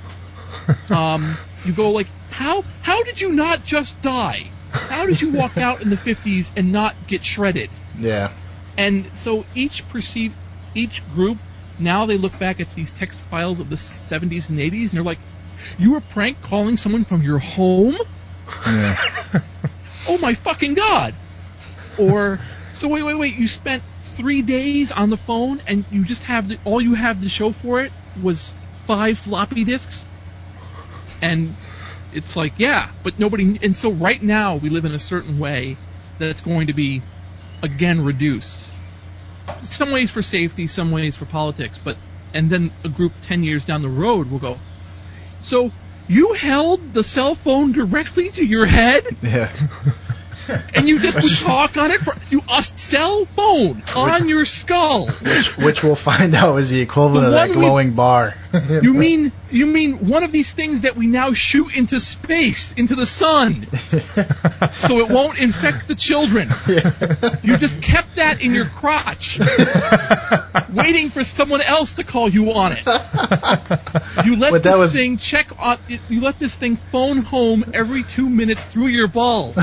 you go like, how did you not just die? How did you walk out in the 50s and not get shredded? Yeah. And so each group, now they look back at these text files of the 70s and 80s, and they're like, you were prank calling someone from your home? Yeah. Oh my fucking God. Or, so wait, you spent 3 days on the phone, and you just all you have to show for it was 5 floppy disks? And it's like, yeah, but nobody, and so right now we live in a certain way that's going to be, again, reduced. Some ways for safety, some ways for politics, and then a group 10 years down the road will go, so you held the cell phone directly to your head? Yeah. And you just would talk on it? A cell phone on your skull. Which we'll find out is the equivalent of that glowing bar. You mean one of these things that we now shoot into space, into the sun, so it won't infect the children. You just kept that in your crotch. waiting for someone else to call you on it. You let this thing check on. You let this thing phone home every 2 minutes through your balls.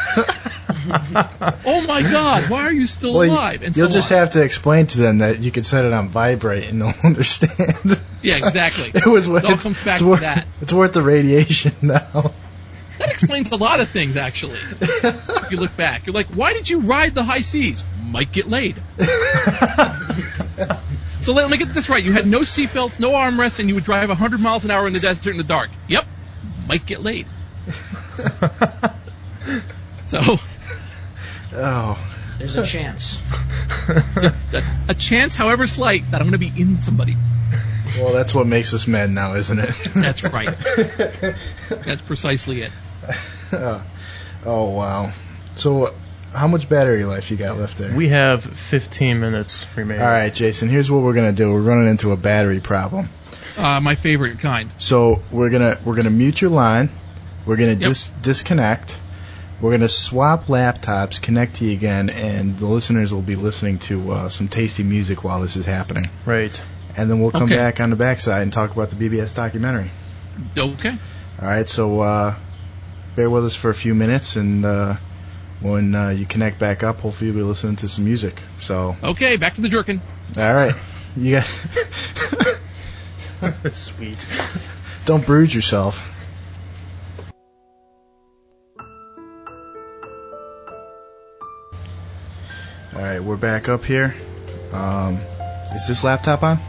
Oh my God! Why are you still alive? And you'll just have to explain to them that you can set it on vibrate, and they'll understand. Yeah, exactly. It all comes back to that. It's worth the radiation now. That explains a lot of things, actually. If you look back, you're like, why did you ride the high seas? Might get laid. So let me get this right. You had no seatbelts, no armrests, and you would drive 100 miles an hour in the desert in the dark. Yep. Might get laid. So. Oh. There's a chance. A chance, however slight, that I'm going to be in somebody. Well, that's what makes us men now, isn't it? That's right. That's precisely it. Oh, wow. So, how much battery life you got left there? We have 15 minutes remaining. All right, Jason, here's what we're going to do. We're running into a battery problem. My favorite kind. So, we're gonna mute your line. We're going to disconnect. We're going to swap laptops, connect to you again, and the listeners will be listening to some tasty music while this is happening. Right. And then we'll come back on the backside and talk about the BBS documentary. Okay. All right, so bear with us for a few minutes, and when you connect back up, hopefully you'll be listening to some music. So. Okay, back to the jerkin. All right. You got. Sweet. Don't bruise yourself. All right, we're back up here. Is this laptop on?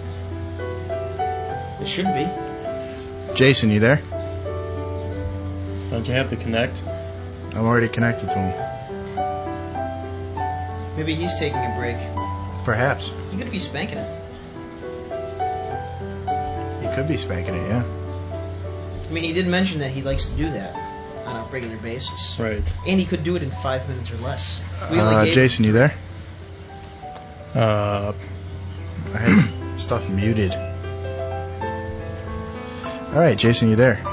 It should be. Jason, you there? Don't you have to connect? I'm already connected to him. Maybe he's taking a break. Perhaps. He could be spanking it. He could be spanking it, yeah. I mean, he did mention that he likes to do that on a regular basis. Right. And he could do it in 5 minutes or less. Jason, you there? I had stuff muted. All right, Jason, you there?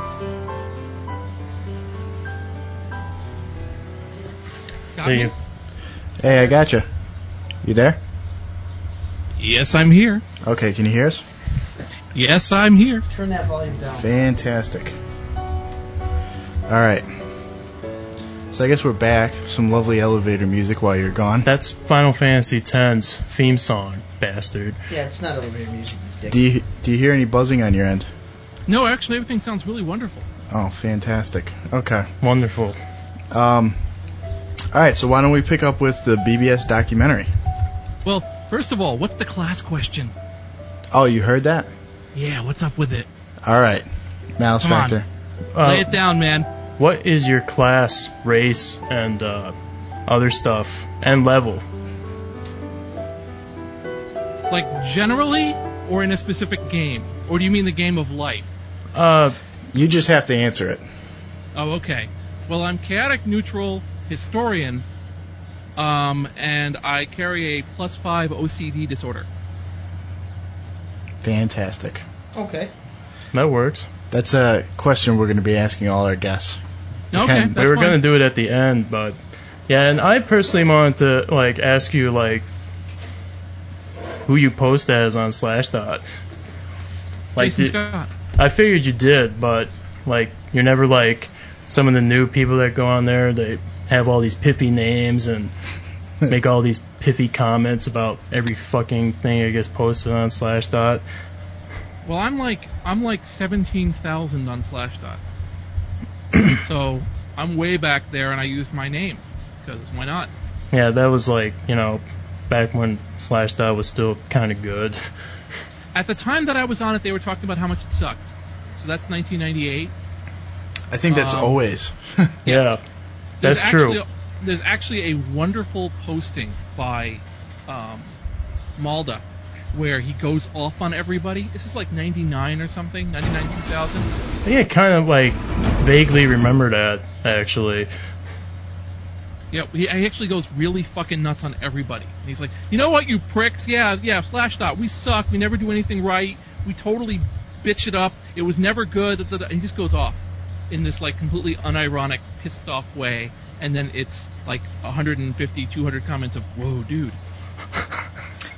You. Hey, I got you. You there? Yes, I'm here. Okay, can you hear us? Yes, I'm here. Turn that volume down. Fantastic. All right. So I guess we're back. Some lovely elevator music while you're gone. That's Final Fantasy X's theme song, bastard. Yeah, it's not elevator music, you dick. Do you hear any buzzing on your end? No, actually, everything sounds really wonderful. Oh, fantastic. Okay. Wonderful. All right, so why don't we pick up with the BBS documentary? Well, first of all, what's the class question? Oh, you heard that? Yeah, what's up with it? All right. Malice Come Factor. Lay it down, man. What is your class, race, and other stuff, and level? Like generally, or in a specific game? Or do you mean the game of life? You just have to answer it. Oh, okay. Well, I'm chaotic neutral historian, and I carry a +5 OCD disorder. Fantastic. Okay. That works. That's a question we're going to be asking all our guests. Okay, we were going to do it at the end, but yeah, and I personally wanted to ask you who you post as on Slashdot. Jason Scott. I figured you did, but you're never some of the new people that go on there. They have all these pithy names and make all these pithy comments about every fucking thing that gets posted on Slashdot. Well, I'm like 17,000 on Slashdot. So I'm way back there, and I used my name because why not? Yeah, that was back when Slashdot was still kind of good. At the time that I was on it, they were talking about how much it sucked. So that's 1998. I think that's always. Yeah, that's true. There's actually a wonderful posting by Malda where he goes off on everybody. This is 99 or something, 99, 2000. I think I kind of vaguely remember that, actually. Yeah, he actually goes really fucking nuts on everybody. And he's like, you know what, you pricks? Yeah, Slashdot, we suck. We never do anything right. We totally bitch it up. It was never good. And he just goes off in this completely unironic, pissed off way. And then it's 150, 200 comments of, whoa, dude.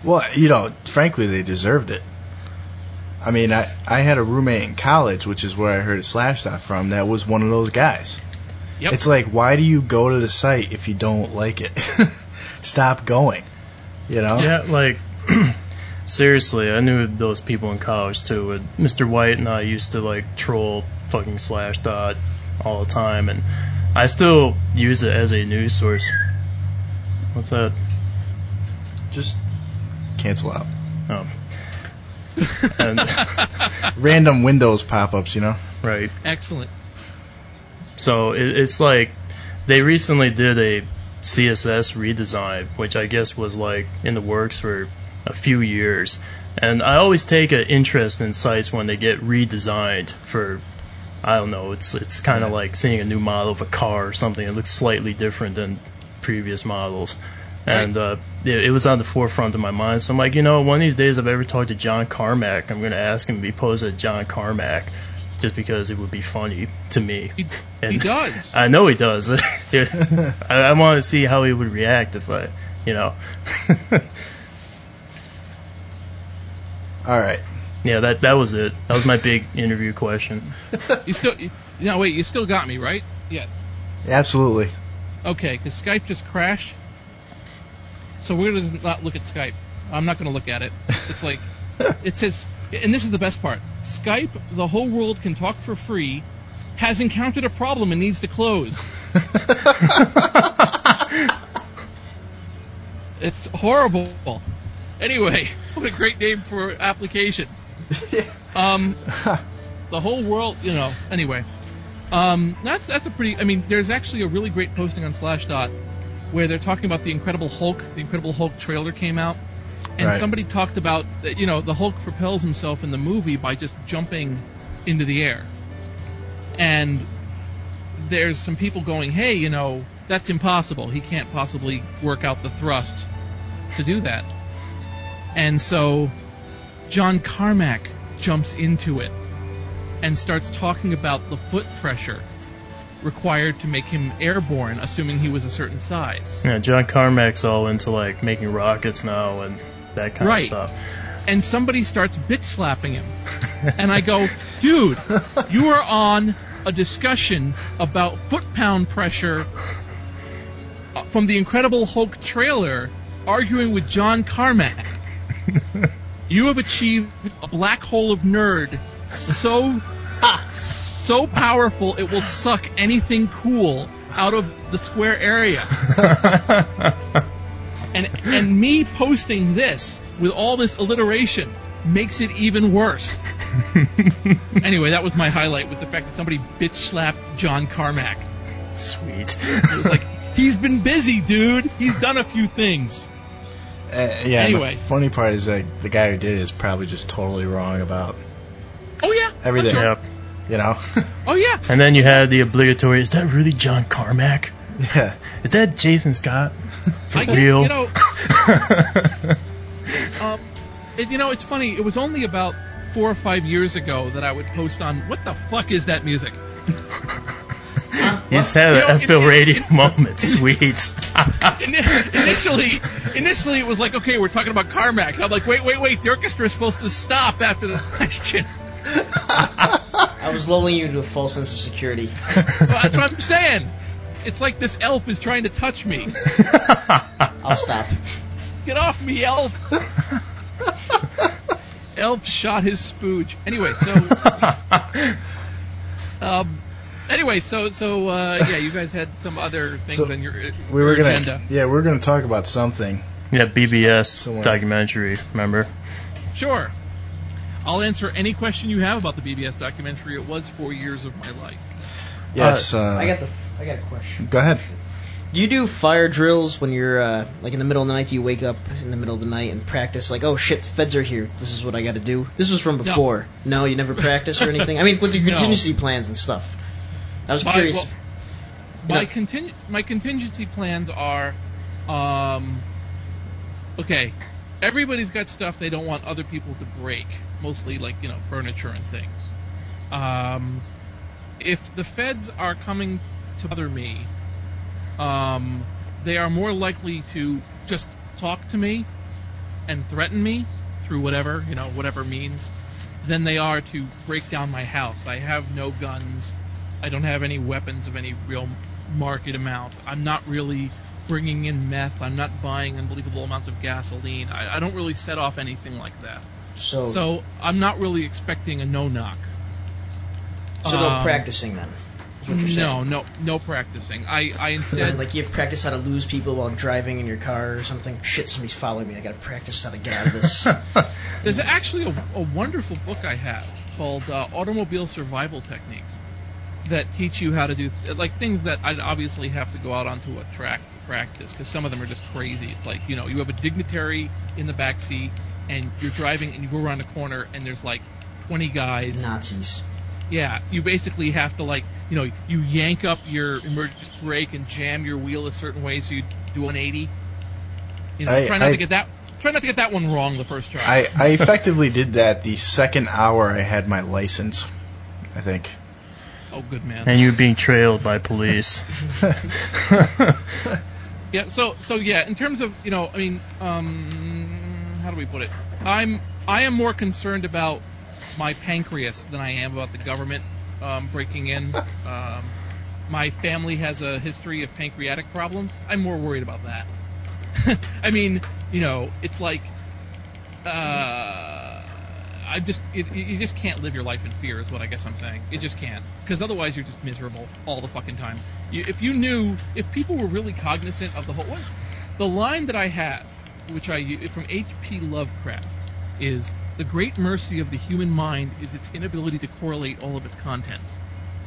Well, frankly, they deserved it. I mean, I had a roommate in college, which is where I heard Slashdot from, that was one of those guys. Yep. It's like, why do you go to the site if you don't like it? Stop going. Yeah, like, seriously, I knew those people in college, too. Mr. White and I used to, like, troll fucking Slashdot all the time, and I still use it as a news source. What's that? Just cancel out. Oh. And random Windows pop-ups, Right. Excellent. So it's like they recently did a CSS redesign, which I guess was like in the works for a few years. And I always take an interest in sites when they get redesigned for, I don't know, it's kind of like seeing a new model of a car or something. It looks slightly different than previous models. And it was on the forefront of my mind. So I'm like, one of these days if I ever talk to John Carmack, I'm going to ask him to be posed as John Carmack, just because it would be funny to me. He does. I know he does. I want to see how he would react if I, All right. Yeah, that was it. That was my big interview question. You still got me, right? Yes. Absolutely. Okay, because Skype just crashed. So we're going to not look at Skype. I'm not going to look at it. It's like, it says, and this is the best part, Skype, the whole world can talk for free, has encountered a problem and needs to close. It's horrible. Anyway, what a great name for application. The whole world, anyway. That's a pretty, there's actually a really great posting on Slashdot where they're talking about the Incredible Hulk. The Incredible Hulk trailer came out, and somebody talked about that. The Hulk propels himself in the movie by just jumping into the air, and there's some people going, "Hey, that's impossible. He can't possibly work out the thrust to do that." And so John Carmack jumps into it and starts talking about the foot pressure required to make him airborne, assuming he was a certain size. Yeah, John Carmack's all into like making rockets now and that kind of stuff. And somebody starts bitch slapping him. And I go, dude, you are on a discussion about foot-pound pressure from the Incredible Hulk trailer, arguing with John Carmack. You have achieved a black hole of nerd so powerful it will suck anything cool out of the square area. and me posting this with all this alliteration makes it even worse. Anyway, that was my highlight, was the fact that somebody bitch slapped John Carmack. Sweet. It was like, he's been busy, dude. He's done a few things. Anyway, the funny part is that the guy who did it is probably just totally wrong about everything. Sure. Oh yeah. And then you had the obligatory, is that really John Carmack? Yeah. Is that Jason Scott? For real? It's funny. It was only about 4 or 5 years ago that I would post on, what the fuck is that music? You just had an FL Radio moment. Sweet. Initially it was like, okay, we're talking about Carmack. I'm like, wait. The orchestra is supposed to stop after the question. I was lulling you to a false sense of security. Well, that's what I'm saying. It's like this elf is trying to touch me. I'll stop. Get off me, elf. Elf shot his spooge. Anyway, you guys had some other things on your agenda. Yeah, we're gonna talk about something. Yeah, BBS documentary, remember? Sure. I'll answer any question you have about the BBS documentary. It was 4 years of my life. Yes. I got a question. Go ahead. Do you do fire drills when you're like in the middle of the night? Do you wake up in the middle of the night and practice like, oh shit, the feds are here. This is what I got to do. This was from before. No, you never practice or anything. I mean, with your contingency plans and stuff. I was curious. My contingency plans are, okay. Everybody's got stuff they don't want other people to break. Mostly like furniture and things. If the feds are coming to bother me, they are more likely to just talk to me and threaten me through whatever means than they are to break down my house. I have no guns. I don't have any weapons of any real market amount. I'm not really bringing in meth. I'm not buying unbelievable amounts of gasoline. I don't really set off anything like that. So I'm not really expecting a no-knock. So no practicing then, is what you're saying? No practicing. I instead... Like you practice how to lose people while driving in your car or something? Shit, somebody's following me. I gotta practice how to get out of this. There's actually a wonderful book I have called Automobile Survival Techniques that teach you how to do things that I'd obviously have to go out onto a track to practice, because some of them are just crazy. It's like, you have a dignitary in the back seat and you're driving and you go around a corner and there's 20 guys. Nazis. Yeah, you basically have to you yank up your emergency brake and jam your wheel a certain way so you do 180. Try not to get that one wrong the first try. I effectively did that the second hour I had my license, I think. Oh, good man. And you were being trailed by police. Yeah. So yeah. In terms of how do we put it? I am more concerned about my pancreas than I am about the government breaking in. My family has a history of pancreatic problems. I'm more worried about that. I mean, it's like you just can't live your life in fear is what I guess I'm saying. You just can't, because otherwise you're just miserable all the fucking time. If people were really cognizant of the line that I have, which I use from H.P. Lovecraft, is the great mercy of the human mind is its inability to correlate all of its contents.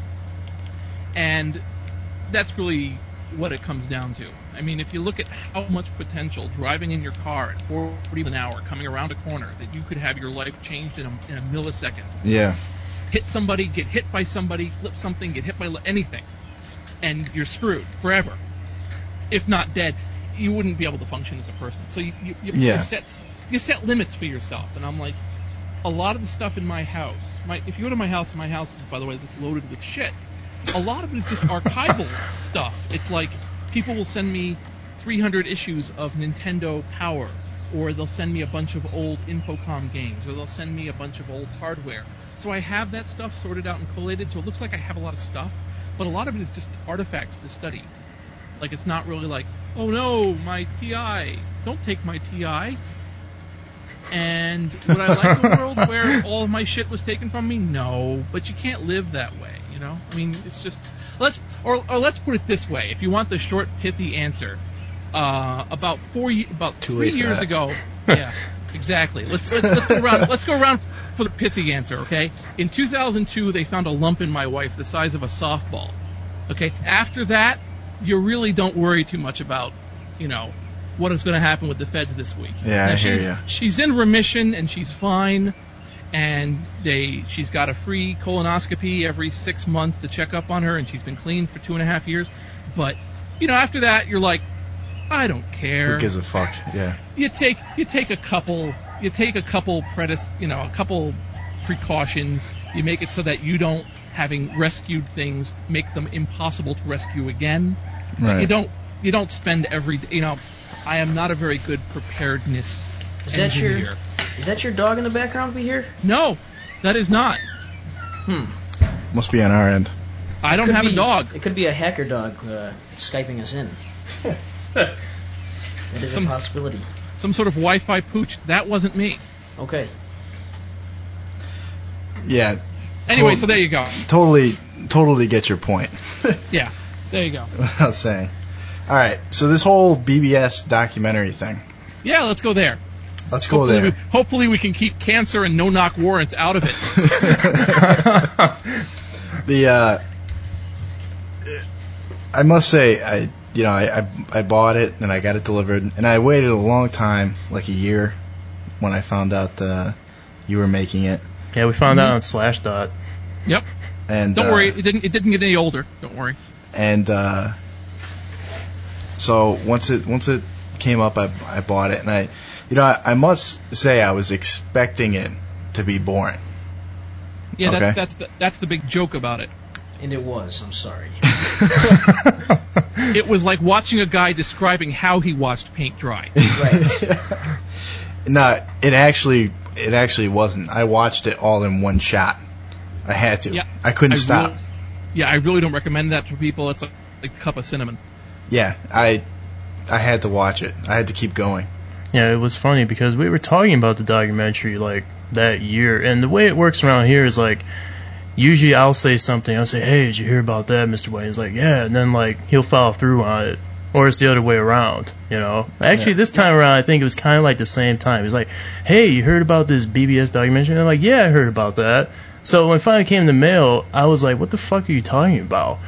And that's really what it comes down to. I mean, if you look at how much potential driving in your car at 40 an hour coming around a corner, that you could have your life changed in a millisecond. Yeah. Hit somebody, get hit by somebody, flip something, get hit by anything, and you're screwed forever. If not dead, you wouldn't be able to function as a person. So you set limits for yourself. And I'm like, a lot of the stuff in my house, if you go to my house is, by the way, just loaded with shit. A lot of it is just archival stuff. It's like people will send me 300 issues of Nintendo Power, or they'll send me a bunch of old Infocom games, or they'll send me a bunch of old hardware. So I have that stuff sorted out and collated, so it looks like I have a lot of stuff, but a lot of it is just artifacts to study. Like, it's not really like, oh no, my TI. Don't take my TI. And would I like a world where all of my shit was taken from me? No, but you can't live that way, I mean, it's just let's put it this way. If you want the short, pithy answer, about 3 years ago, yeah, exactly. Let's go around. Let's go around for the pithy answer, okay? In 2002, they found a lump in my wife the size of a softball. Okay, after that, you really don't worry too much about, what is going to happen with the feds this week. Yeah, now, I hear you. She's in remission and she's fine, and she's got a free colonoscopy every 6 months to check up on her, and she's been clean for 2.5 years. But after that, you're like, I don't care. Who gives a fuck? Yeah. You take a couple precautions. You make it so that you don't, having rescued things, make them impossible to rescue again. Right. You don't spend every, I am not a very good preparedness engineer. Is that your dog in the background we hear? No, that is not. Must be on our end. I don't have a dog. It could be a hacker dog Skyping us in. That is a possibility. Some sort of Wi-Fi pooch. That wasn't me. Okay. Yeah. Anyway, so there you go. Totally get your point. Yeah, there you go. What I was saying. All right, so this whole BBS documentary thing. Yeah, let's go there. Hopefully we can keep cancer and no-knock warrants out of it. I must say, I bought it and I got it delivered, and I waited a long time, like a year, when I found out you were making it. Yeah, we found out on Slashdot. Yep. And don't worry, it didn't get any older. Don't worry. And so once it came up, I bought it, and I must say I was expecting it to be boring. Yeah, okay? that's the big joke about it. And it was. I'm sorry. It was like watching a guy describing how he watched paint dry. Right. No, it actually wasn't. I watched it all in one shot. I had to. Yeah, I couldn't stop. I really don't recommend that for people. It's like a cup of cinnamon. Yeah, I had to watch it. I had to keep going. Yeah, it was funny because we were talking about the documentary like that year, and the way it works around here is like, usually I'll say something, I'll say, hey, did you hear about that, Mr. Wayne? He's like, yeah, and then like he'll follow through on it. Or it's the other way around, you know. Actually, this time around, I think it was kind of like the same time. He's like, hey, you heard about this BBS documentary? And I'm like, yeah, I heard about that. So when it finally came in the mail, I was like, what the fuck are you talking about?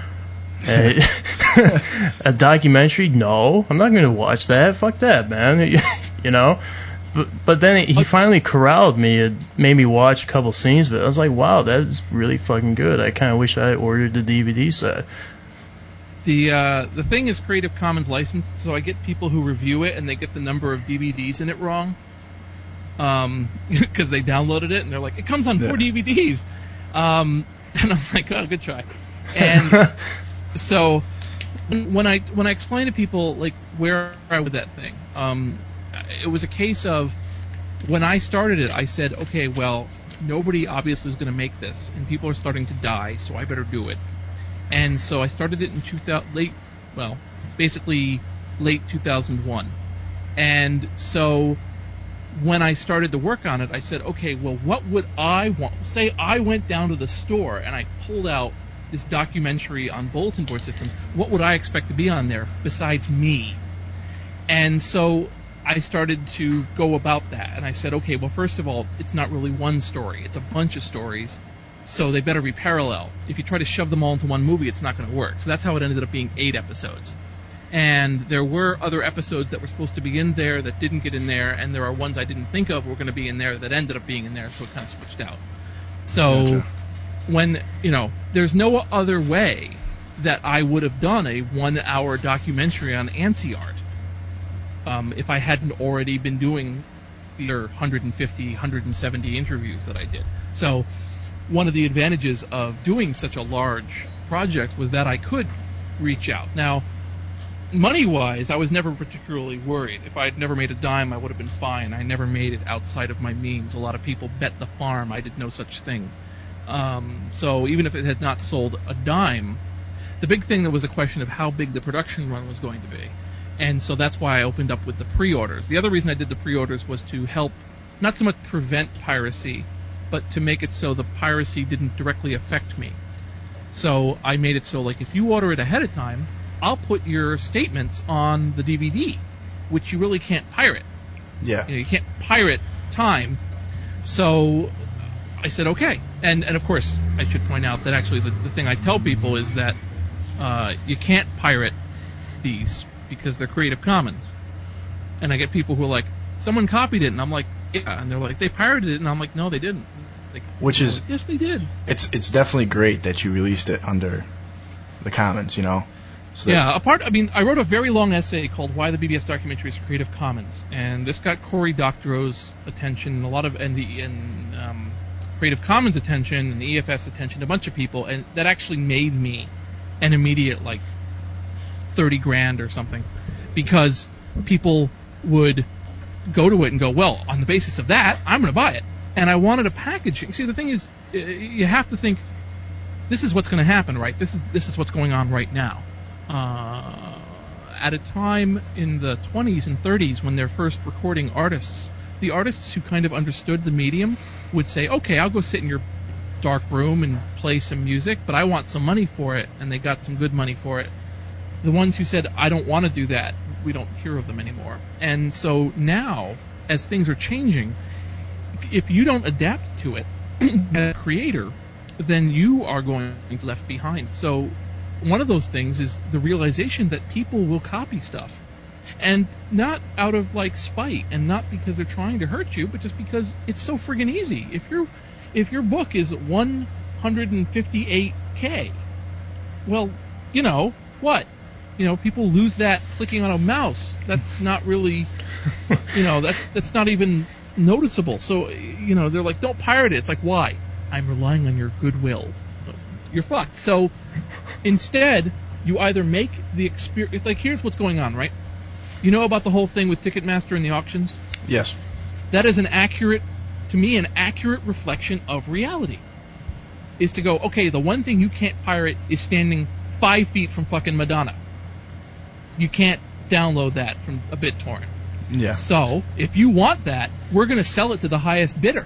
A documentary? No, I'm not going to watch that. Fuck that, man. You know? But then he finally corralled me and made me watch a couple scenes, but I was like, wow, that was really fucking good. I kind of wish I had ordered the DVD set. The thing is Creative Commons licensed, so I get people who review it and they get the number of DVDs in it wrong, because they downloaded it and they're like, it comes on 4 DVDs, and I'm like, oh, good try. And so when I explain to people like where I was with that thing, it was a case of when I started it, I said, okay, well, nobody obviously is going to make this, and people are starting to die, so I better do it. And so I started it in late 2001. And so when I started to work on it, I said, okay, well, what would I want? Say I went down to the store and I pulled out this documentary on bulletin board systems. What would I expect to be on there besides me? And so I started to go about that. And I said, okay, well, first of all, it's not really one story. It's a bunch of stories. So they better be parallel. If you try to shove them all into one movie, it's not going to work. So that's how it ended up being 8 episodes. And there were other episodes that were supposed to be in there that didn't get in there, and there are ones I didn't think of were going to be in there that ended up being in there, so it kind of switched out. So when, there's no other way that I would have done a 1-hour documentary on ANSI art if I hadn't already been doing either 150, 170 interviews that I did. So one of the advantages of doing such a large project was that I could reach out. Now, money-wise, I was never particularly worried. If I had never made a dime, I would have been fine. I never made it outside of my means. A lot of people bet the farm. I did no such thing. So even if it had not sold a dime, the big thing that was a question of how big the production run was going to be. And so that's why I opened up with the pre-orders. The other reason I did the pre-orders was to help not so much prevent piracy, but to make it so the piracy didn't directly affect me. So I made it so, like, if you order it ahead of time, I'll put your statements on the DVD, which you really can't pirate. Yeah. You can't pirate time. So I said, okay. And of course, I should point out that actually the thing I tell people is that you can't pirate these because they're Creative Commons. And I get people who are like, someone copied it, and I'm like, yeah, and they're like, they pirated it, and I'm like, no, they didn't. Like, which is, yes, they did. It's definitely great that you released it under the Commons, So yeah, I wrote a very long essay called "Why the BBS Documentary is Creative Commons," and this got Cory Doctorow's attention, and Creative Commons attention, and the EFS attention, a bunch of people, and that actually made me an immediate like $30,000 or something, because people would go to it and go, well, on the basis of that, I'm going to buy it. And I wanted a packaging. See, the thing is, you have to think, this is what's going to happen, right? This is what's going on right now. At a time in the 20s and 30s when they're first recording artists, the artists who kind of understood the medium would say, okay, I'll go sit in your dark room and play some music, but I want some money for it, and they got some good money for it. The ones who said, I don't want to do that, we don't hear of them anymore. And so now, as things are changing, if you don't adapt to it as a creator, then you are going to be left behind. So one of those things is the realization that people will copy stuff. And not out of like spite, and not because they're trying to hurt you, but just because it's so friggin' easy. If your book is 158K, well, what? People lose that clicking on a mouse. That's not really, that's not even noticeable. So, they're like, don't pirate it. It's like, why? I'm relying on your goodwill. You're fucked. So, instead, you either make the experience. It's like, here's what's going on, right? You know about the whole thing with Ticketmaster and the auctions? Yes. That is an accurate reflection of reality. Is to go, okay, the one thing you can't pirate is standing 5 feet from fucking Madonna. You can't download that from a BitTorrent. Yeah. So, if you want that, we're going to sell it to the highest bidder.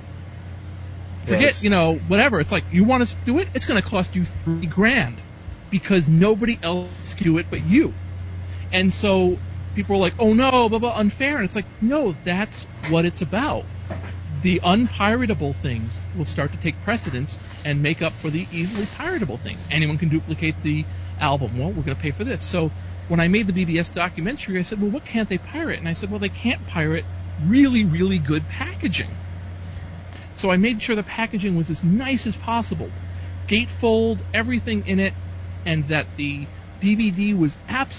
Forget, whatever. It's like, you want to do it? It's going to cost you $3,000 because nobody else can do it but you. And so, people are like, oh no, blah, blah, unfair. And it's like, no, that's what it's about. The unpiratable things will start to take precedence and make up for the easily piratable things. Anyone can duplicate the album. Well, we're going to pay for this. So when I made the BBS documentary, I said, well, what can't they pirate? And I said, well, they can't pirate really, really good packaging. So I made sure the packaging was as nice as possible. Gatefold, everything in it, and that the DVD was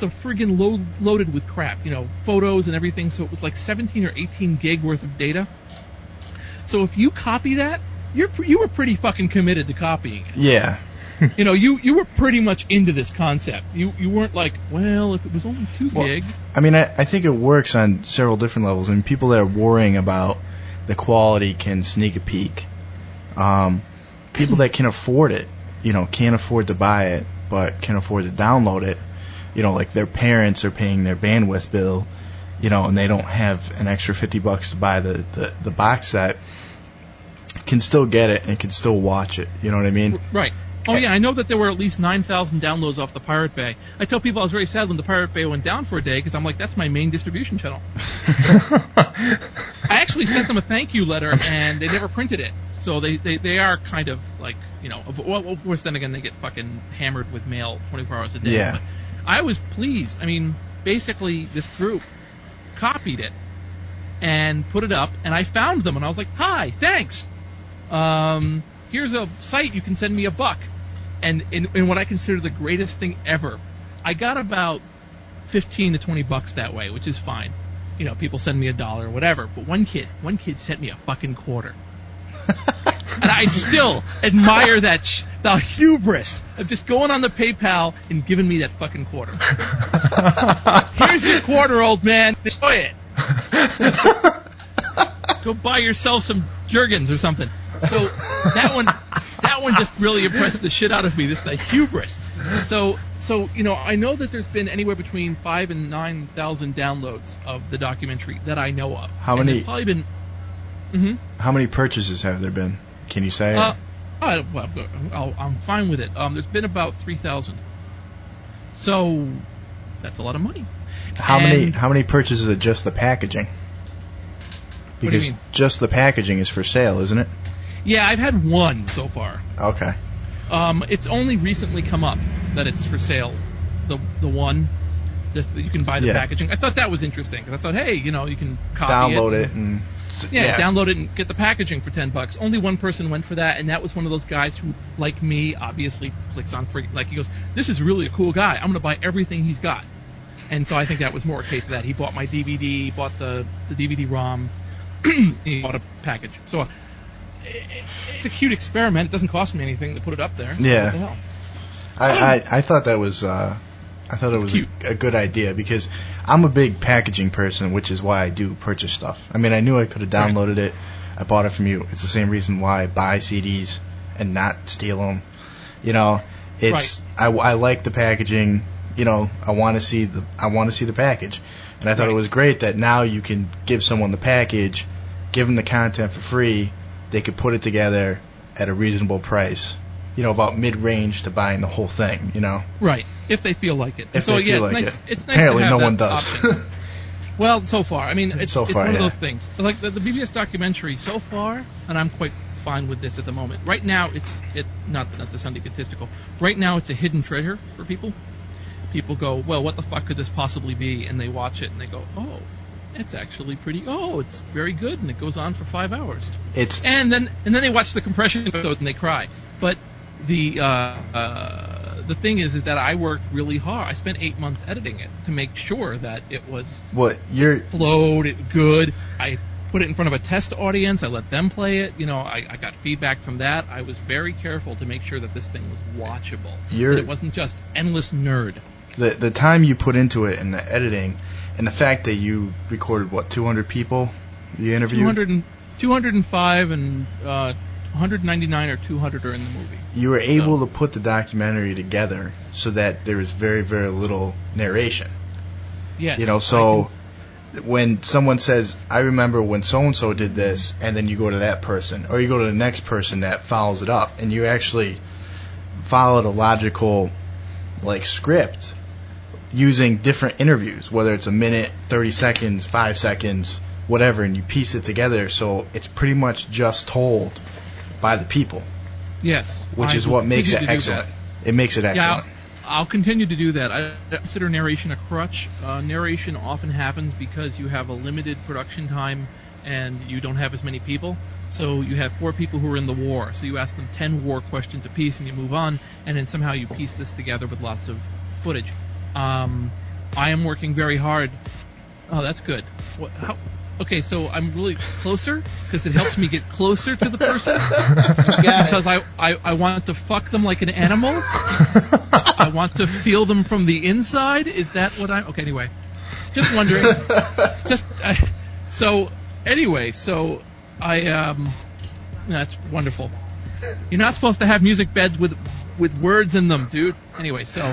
loaded with crap, photos and everything. So it was like 17 or 18 gig worth of data. So if you copy that, you were pretty fucking committed to copying it. Yeah. You were pretty much into this concept. You weren't like, well, if it was only 2 gig. I mean, I think it works on several different levels. I mean, people that are worrying about the quality can sneak a peek. People that can afford it, can't afford to buy it, but can afford to download it. Like their parents are paying their bandwidth bill, and they don't have an extra $50 to buy the box set, can still get it and can still watch it. You know what I mean? Right. Oh yeah, I know that there were at least 9,000 downloads off the Pirate Bay. I tell people I was very sad when the Pirate Bay went down for a day because I'm like, that's my main distribution channel. I actually sent them a thank you letter and they never printed it. So they are kind of like, of course then again they get fucking hammered with mail 24 hours a day. Yeah. But I was pleased. I mean, basically this group copied it and put it up and I found them and I was like, hi, thanks. Here's a site, you can send me $1. And in what I consider the greatest thing ever, I got about $15 to $20 that way, which is fine. People send me $1 or whatever. But one kid sent me a fucking quarter. And I still admire the hubris of just going on the PayPal and giving me that fucking quarter. Here's your quarter, old man. Enjoy it. Go buy yourself some Jergens or something. So that one just really impressed the shit out of me. The hubris. So I know that there's been anywhere between 5,000 and 9,000 downloads of the documentary that I know of. How many? There's probably been. Mm-hmm. How many purchases have there been? Can you say? I'm fine with it. There's been about 3,000. So that's a lot of money. How many purchases of just the packaging? Because what do you mean? Just the packaging is for sale, isn't it? Yeah, I've had one so far. Okay. It's only recently come up that it's for sale. The one, just that you can buy the packaging. I thought that was interesting because I thought, hey, you can copy download it and download it and get the packaging for $10. Only one person went for that, and that was one of those guys who, like me, obviously clicks on free. Like he goes, this is really a cool guy. I'm going to buy everything he's got. And so I think that was more a case of that. He bought my DVD, bought the DVD-ROM, he bought a package. So it's a cute experiment. It doesn't cost me anything to put it up there. So yeah. What the hell? I thought that was a good idea because I'm a big packaging person, which is why I do purchase stuff. I mean, I knew I could have downloaded it. I bought it from you. It's the same reason why I buy CDs and not steal them. It's I like the packaging. I want to see the package, and I thought it was great that now you can give someone the package, give them the content for free. They could put it together at a reasonable price. About mid-range to buying the whole thing. Right. If they feel like it. If so they feel it's like nice. it. It's nice Apparently, to have no that one does. option. Well, so far. I mean, it's one of yeah. those things. Like the BBS documentary so far, and I'm quite fine with this at the moment. Right now, it's not to sound egotistical. Right now, it's a hidden treasure for people. People go, well, what the fuck could this possibly be? And they watch it and they go, oh, it's actually pretty. Oh, it's very good, and it goes on for 5 hours. And then they watch the compression episode and they cry. But the thing is that I worked really hard. I spent 8 months editing it to make sure that it was flowed, it good. I put it in front of a test audience. I let them play it. I got feedback from that. I was very careful to make sure that this thing was watchable. That it wasn't just endless nerd. The time you put into it and the editing, and the fact that you recorded 200 people you interviewed? 205 and 199 or 200 are in the movie. You were able to put the documentary together so that there was very, very little narration. Yes. You know, so when someone says, I remember when so-and-so did this, and then you go to that person, or you go to the next person that follows it up, and you actually followed a logical, like, script using different interviews, whether it's a minute, 30 seconds, 5 seconds, whatever, and you piece it together so it's pretty much just told by the people. Yes. Which is what makes it excellent. It makes it excellent. Yeah, I'll continue to do that. I consider narration a crutch. Narration often happens because you have a limited production time and you don't have as many people. So you have 4 people who are in the war. So you ask them 10 war questions apiece and you move on, and then somehow you piece this together with lots of footage. I am working very hard. Oh, that's good. Okay, so I'm really closer because it helps me get closer to the person. Because I want to fuck them like an animal. I want to feel them from the inside. Is that what I'm... Okay, anyway. Just wondering. So that's wonderful. You're not supposed to have music beds with words in them, dude. Anyway, so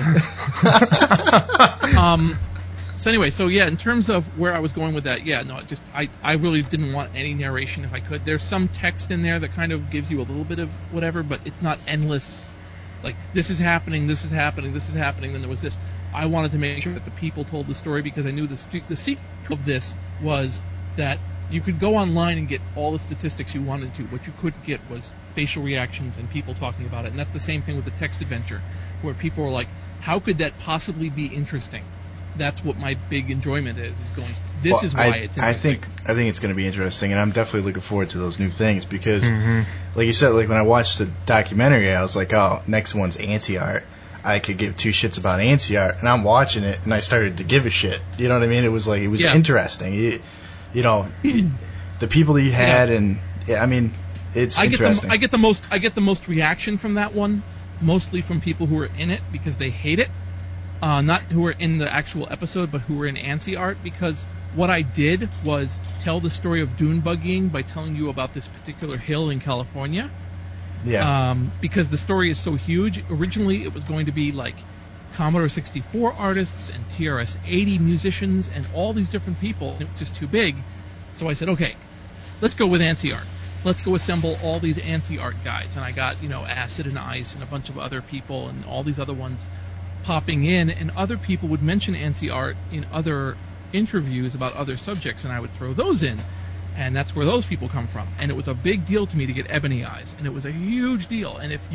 in terms of where I was going with that, I really didn't want any narration if I could. There's some text in there that kind of gives you a little bit of whatever, but it's not endless. Like, this is happening, then there was this. I wanted to make sure that the people told the story because I knew the secret of this was that you could go online and get all the statistics you wanted to. What you couldn't get was facial reactions and people talking about it. And that's the same thing with the text adventure, where people are like, how could that possibly be interesting? That's what my big enjoyment is going, this is why it's interesting. I think it's going to be interesting, and I'm definitely looking forward to those new things because, like you said, like when I watched the documentary, I was like, oh, next one's Anti-Art. I could give 2 shits about Anti-Art, and I'm watching it, and I started to give a shit. You know what I mean? It was interesting. You know, the people that you had, and I mean, it's interesting. I get the most reaction from that one, mostly from people who are in it because they hate it, not who are in the actual episode, but who are in Anti-Art. Because what I did was tell the story of dune buggying by telling you about this particular hill in California. Yeah. Because the story is so huge. Originally, it was going to be like Commodore 64 artists and TRS-80 musicians and all these different people. It was just too big. So I said, okay, let's go with Anti-Art. Let's go assemble all these Anti-Art guys. And I got, Acid and Ice and a bunch of other people and all these other ones popping in. And other people would mention Anti-Art in other interviews about other subjects, and I would throw those in. And that's where those people come from. And it was a big deal to me to get Ebony Eyes. And it was a huge deal. And if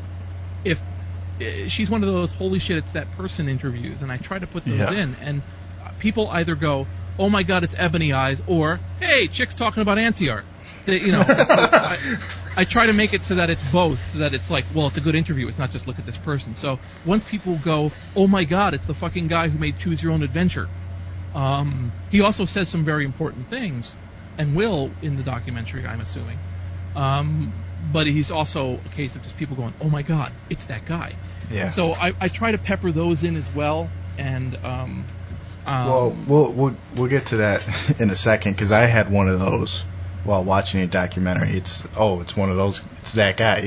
she's one of those holy shit it's that person interviews, and I try to put those in, and people either go, oh my god, it's Ebony Eyes, or hey, chick's talking about Anti-Art. So I try to make it so that it's both, so that it's like, well, it's a good interview, it's not just look at this person. So once people go, oh my god, it's the fucking guy who made Choose Your Own Adventure. He also says some very important things, and will in the documentary, I'm assuming. But he's also a case of just people going, oh my god, it's that guy. Yeah. So I try to pepper those in as well, and well, we'll get to that in a second, because I had one of those while watching a documentary. It's one of those. It's that guy,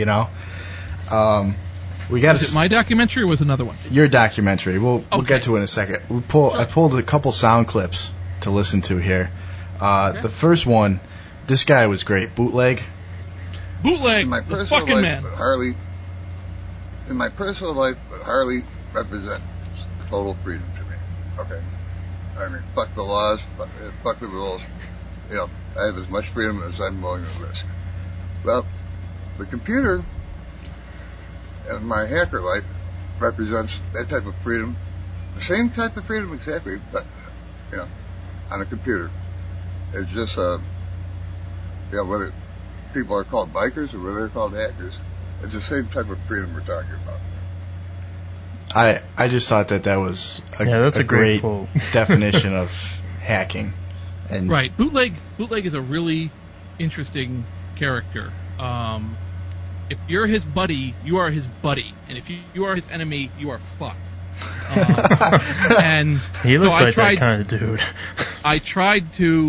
We got. Was it my documentary or was another one? Your documentary. We'll get to it in a second. I pulled a couple sound clips to listen to here. The first one, this guy was great. Bootleg. In my personal life, in my personal life, Harley represents total freedom to me. Okay, I mean, fuck the laws, fuck the rules. I have as much freedom as I'm willing to risk. Well, the computer and my hacker life represents that type of freedom, the same type of freedom exactly, but on a computer. It's just whether people are called bikers or whether they're called hackers, it's the same type of freedom we're talking about. I just thought that was a great definition of hacking. And right, Bootleg is a really interesting character. If you're his buddy, you are his buddy, and if you are his enemy, you are fucked. And he looks like that kind of dude. I tried to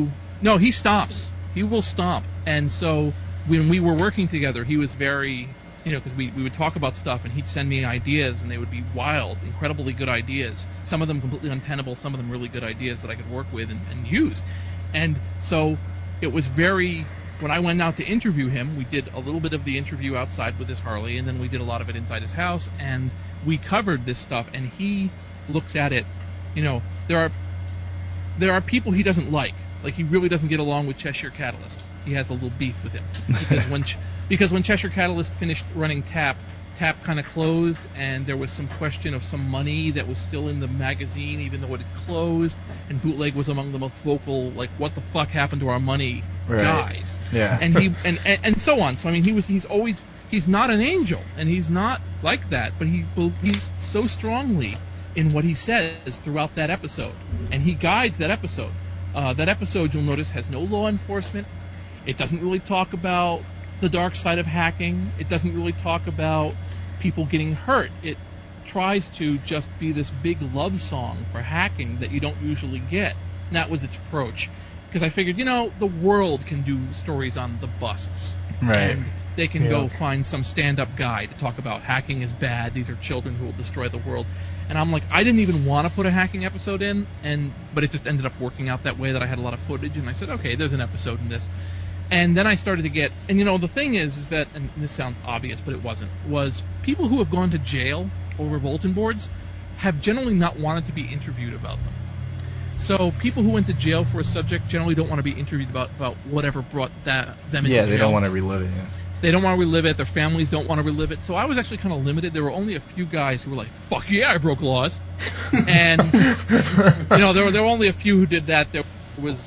No, he stomps. He will stomp. And so when we were working together, he was very, because we would talk about stuff, and he'd send me ideas, and they would be wild, incredibly good ideas. Some of them completely untenable, some of them really good ideas that I could work with and use. And so it was very, when I went out to interview him, we did a little bit of the interview outside with his Harley, and then we did a lot of it inside his house, and we covered this stuff, and he looks at it, there are people he doesn't like. Like, he really doesn't get along with Cheshire Catalyst. He has a little beef with him. Because when Cheshire Catalyst finished running TAP kind of closed, and there was some question of some money that was still in the magazine, even though it had closed, and Bootleg was among the most vocal, like, what the fuck happened to our money guys. Yeah. And he and so on. So I mean, he's not an angel, and he's not like that, but he believes so strongly in what he says throughout that episode, and he guides that episode. That episode, you'll notice, has no law enforcement. It doesn't really talk about the dark side of hacking. It doesn't really talk about people getting hurt. It tries to just be this big love song for hacking that you don't usually get. And that was its approach. Because I figured, the world can do stories on the busts. Right. And they can go find some stand-up guy to talk about hacking is bad. These are children who will destroy the world. And I'm like, I didn't even want to put a hacking episode in, but it just ended up working out that way that I had a lot of footage, and I said, okay, there's an episode in this. And then I started to get, and the thing is that, and this sounds obvious, but it wasn't, was people who have gone to jail over bulletin boards have generally not wanted to be interviewed about them. So people who went to jail for a subject generally don't want to be interviewed about whatever brought them into jail. Yeah, they don't want to relive it, yeah. They don't want to relive it. Their families don't want to relive it. So I was actually kind of limited. There were only a few guys who were like, fuck yeah, I broke laws. And, there were only a few who did that. There was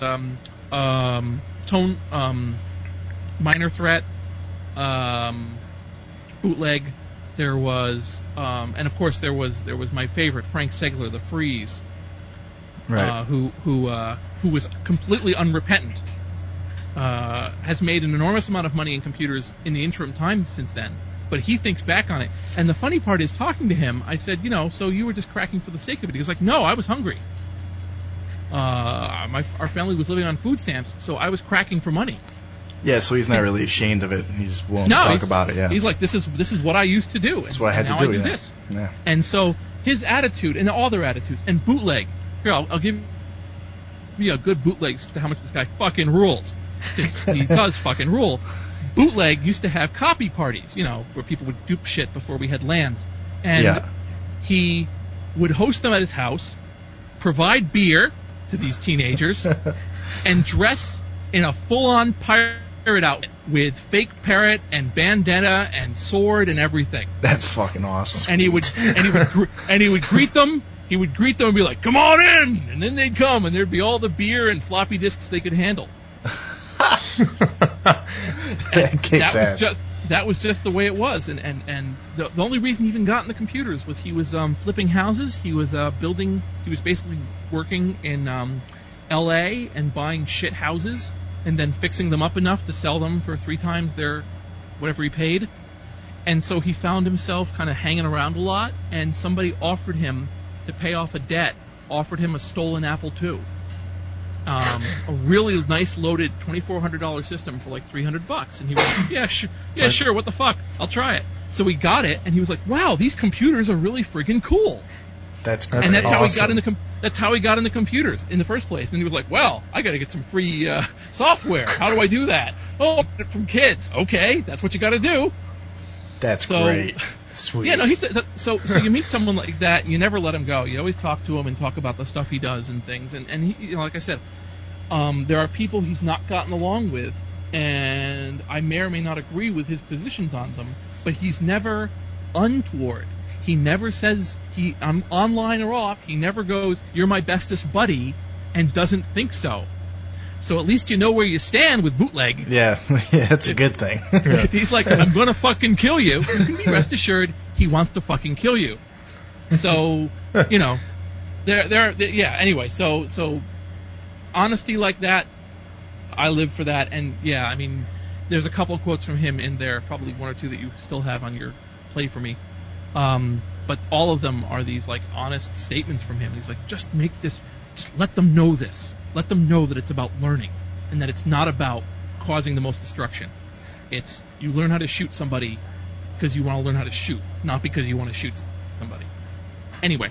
Minor Threat, Bootleg. There was, and of course there was my favorite, Frank Segler, the Freeze, right. Who was completely unrepentant. Has made an enormous amount of money in computers in the interim time since then, but he thinks back on it. And the funny part is, talking to him, I said, so you were just cracking for the sake of it. He was like, no, I was hungry. Our family was living on food stamps, so I was cracking for money. Yeah, so he's not really ashamed of it. He's willing to talk about it. Yeah, he's like, this is what I used to do. That's what I had to do. I do this. Yeah. And so his attitude and all their attitudes and Bootleg. Here, I'll give you a good Bootleg to how much this guy fucking rules. He does fucking rule. Bootleg used to have copy parties, where people would dupe shit before we had LANs. And he would host them at his house, provide beer to these teenagers, and dress in a full-on pirate outfit with fake parrot and bandana and sword and everything. That's fucking awesome. And he would greet them. He would greet them and be like, "Come on in!" And then they'd come, and there'd be all the beer and floppy disks they could handle. That was just the way it was, and the only reason he even got into computers was he was flipping houses. He was basically working in L.A. and buying shit houses and then fixing them up enough to sell them for 3 times their whatever he paid. And so he found himself kind of hanging around a lot, and somebody offered him to pay off a debt, offered him a stolen Apple II. A really nice loaded $2,400 system for like $300, and he was like, sure, what the fuck, I'll try it. So he got it, and he was like, wow, these computers are really friggin' cool. That's and that's awesome. How he got into that's how he got into computers in the first place. And he was like, well, I got to get some free software. How do I do that? Oh, get it from kids. Okay, that's what you got to do. That's great. Sweet. Yeah, no, he said so you meet someone like that, you never let him go. You always talk to him and talk about the stuff he does and things. And he, like I said, there are people he's not gotten along with, and I may or may not agree with his positions on them, but he's never untoward. He never says I'm online or off. He never goes, "You're my bestest buddy," and doesn't think so. So at least you know where you stand with Bootleg. Yeah, that's a good thing. He's like, I'm gonna fucking kill you. You can be rest assured he wants to fucking kill you. So, anyway, so honesty like that, I live for that. And yeah, I mean, there's a couple of quotes from him in there, probably 1 or 2 that you still have on your play for me. But all of them are these like honest statements from him. He's like, just let them know this. Let them know that it's about learning. and that it's not about causing the most destruction. It's you learn how to shoot somebody because you want to learn how to shoot, not because you want to shoot somebody. Anyway.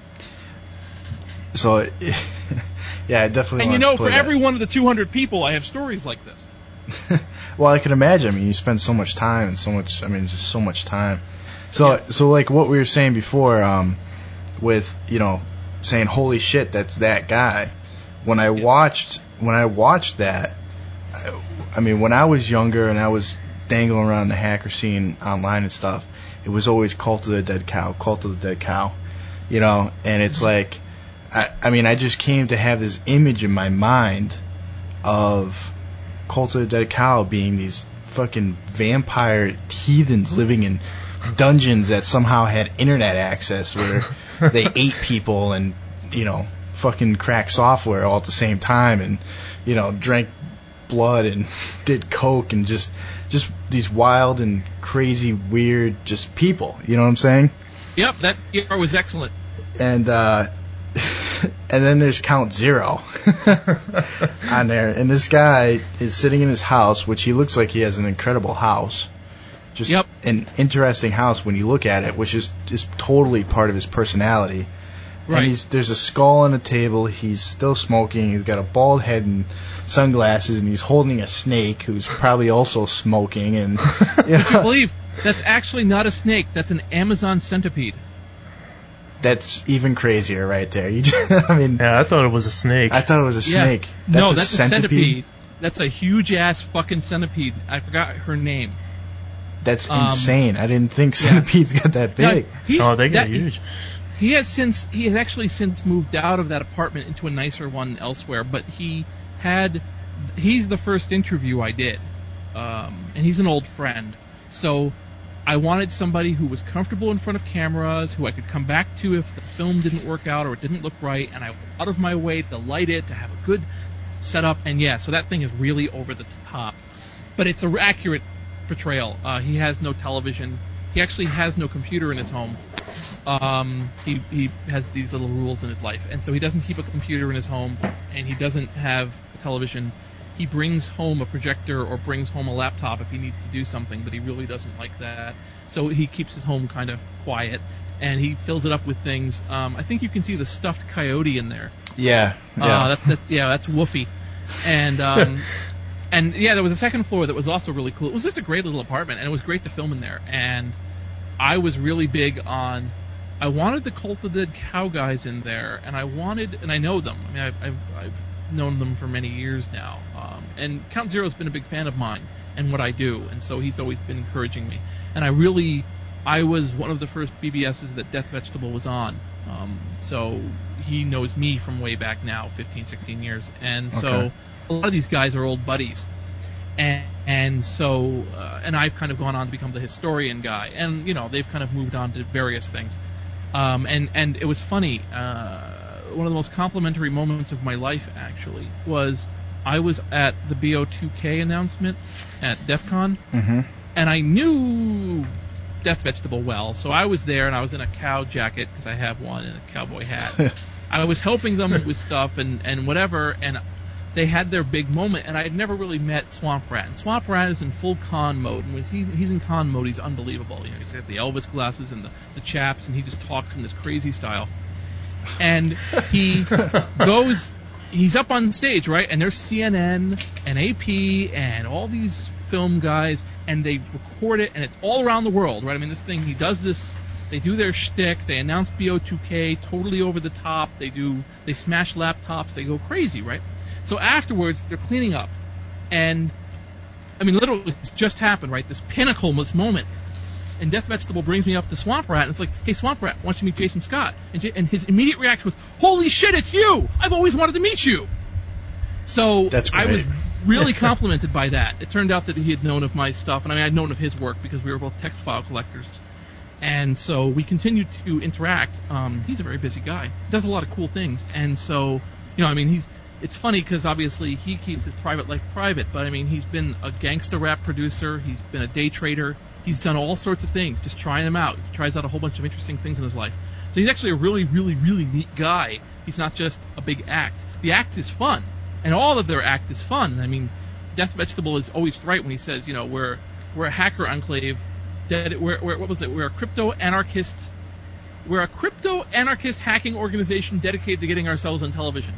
So, yeah, I definitely. And want to for play every one of the 200 people, I have stories like this. Well, I can imagine. I mean, you spend so much time and so much. I mean, just so much time. So, so like what we were saying before, with saying, "Holy shit, that's that guy." When I watched that, I mean, when I was younger and I was dangling around the hacker scene online and stuff, it was always Cult of the Dead Cow, Cult of the Dead Cow, and it's like, I mean, I just came to have this image in my mind of Cult of the Dead Cow being these fucking vampire heathens living in dungeons that somehow had internet access where they ate people and, fucking cracked software all at the same time and, drank blood and did coke and just these wild and crazy, weird, just people. You know what I'm saying? Yep, that ER was excellent. And and then there's Count Zero on there, and this guy is sitting in his house, which he looks like he has an incredible house. Just an interesting house when you look at it, which is just totally part of his personality. Right. And there's a skull on the table. He's still smoking. He's got a bald head and sunglasses, and he's holding a snake who's probably also smoking. And Would you believe that's actually not a snake? That's an Amazon centipede. That's even crazier right there. I mean, yeah, I thought it was a snake. I thought it was a snake. That's a centipede. That's a huge ass fucking centipede. I forgot her name. That's insane. I didn't think centipedes got that big. They get huge. He has actually since moved out of that apartment into a nicer one elsewhere, but he's the first interview I did. And he's an old friend. So I wanted somebody who was comfortable in front of cameras, who I could come back to if the film didn't work out or it didn't look right, and I went out of my way to light it, to have a good setup, and so that thing is really over the top. But it's an accurate portrayal. He has no television. He actually has no computer in his home. He has these little rules in his life, and so he doesn't keep a computer in his home, and he doesn't have a television. He brings home a projector or brings home a laptop if he needs to do something, but he really doesn't like that. So he keeps his home kind of quiet, and he fills it up with things. I think you can see the stuffed coyote in there. Yeah. That's Woofy. And and there was a second floor that was also really cool. It was just a great little apartment, and it was great to film in there. And I was really big on. I wanted the Cult of the Dead Cow guys in there, and I know them. I mean, I've known them for many years now. And Count Zero's been a big fan of mine and what I do, and so he's always been encouraging me. And I was one of the first BBSs that Death Vegetable was on. So he knows me from way back now, 15, 16 years. And so a lot of these guys are old buddies. And so I've kind of gone on to become the historian guy. And, they've kind of moved on to various things. And it was funny. One of the most complimentary moments of my life, actually, was I was at the BO2K announcement at DEF CON, and I knew Death Vegetable well, so I was there, and I was in a cow jacket, because I have one, and a cowboy hat. I was helping them with stuff and whatever, and they had their big moment, and I had never really met Swamp Rat. And Swamp Rat is in full con mode, and when he's in con mode, he's unbelievable. He's got the Elvis glasses and the chaps, and he just talks in this crazy style. And he goes, he's up on stage, right? And there's CNN and AP and all these film guys, and they record it, and it's all around the world, right? I mean, this thing, he does this, they do their shtick, they announce BO2K, totally over the top, they smash laptops, they go crazy, right? So afterwards, they're cleaning up, and, I mean, literally, it's just happened, right? This pinnacle, this moment. And Death Vegetable brings me up to Swamp Rat, and it's like, hey, Swamp Rat, why don't you meet Jason Scott? And his immediate reaction was, holy shit, it's you! I've always wanted to meet you! So I was really complimented by that. It turned out that he had known of my stuff, and I mean, I'd known of his work because we were both text file collectors. And so we continued to interact. He's a very busy guy. Does a lot of cool things. And so, I mean, it's funny because obviously he keeps his private life private, but I mean, he's been a gangsta rap producer, he's been a day trader, he's done all sorts of things, just trying them out. He tries out a whole bunch of interesting things in his life. So he's actually a really, really, really neat guy. He's not just a big act. The act is fun, and all of their act is fun. I mean, Death Vegetable is always right when he says, you know, we're a hacker enclave. What was it? We're a crypto anarchist. We're a crypto anarchist hacking organization dedicated to getting ourselves on television.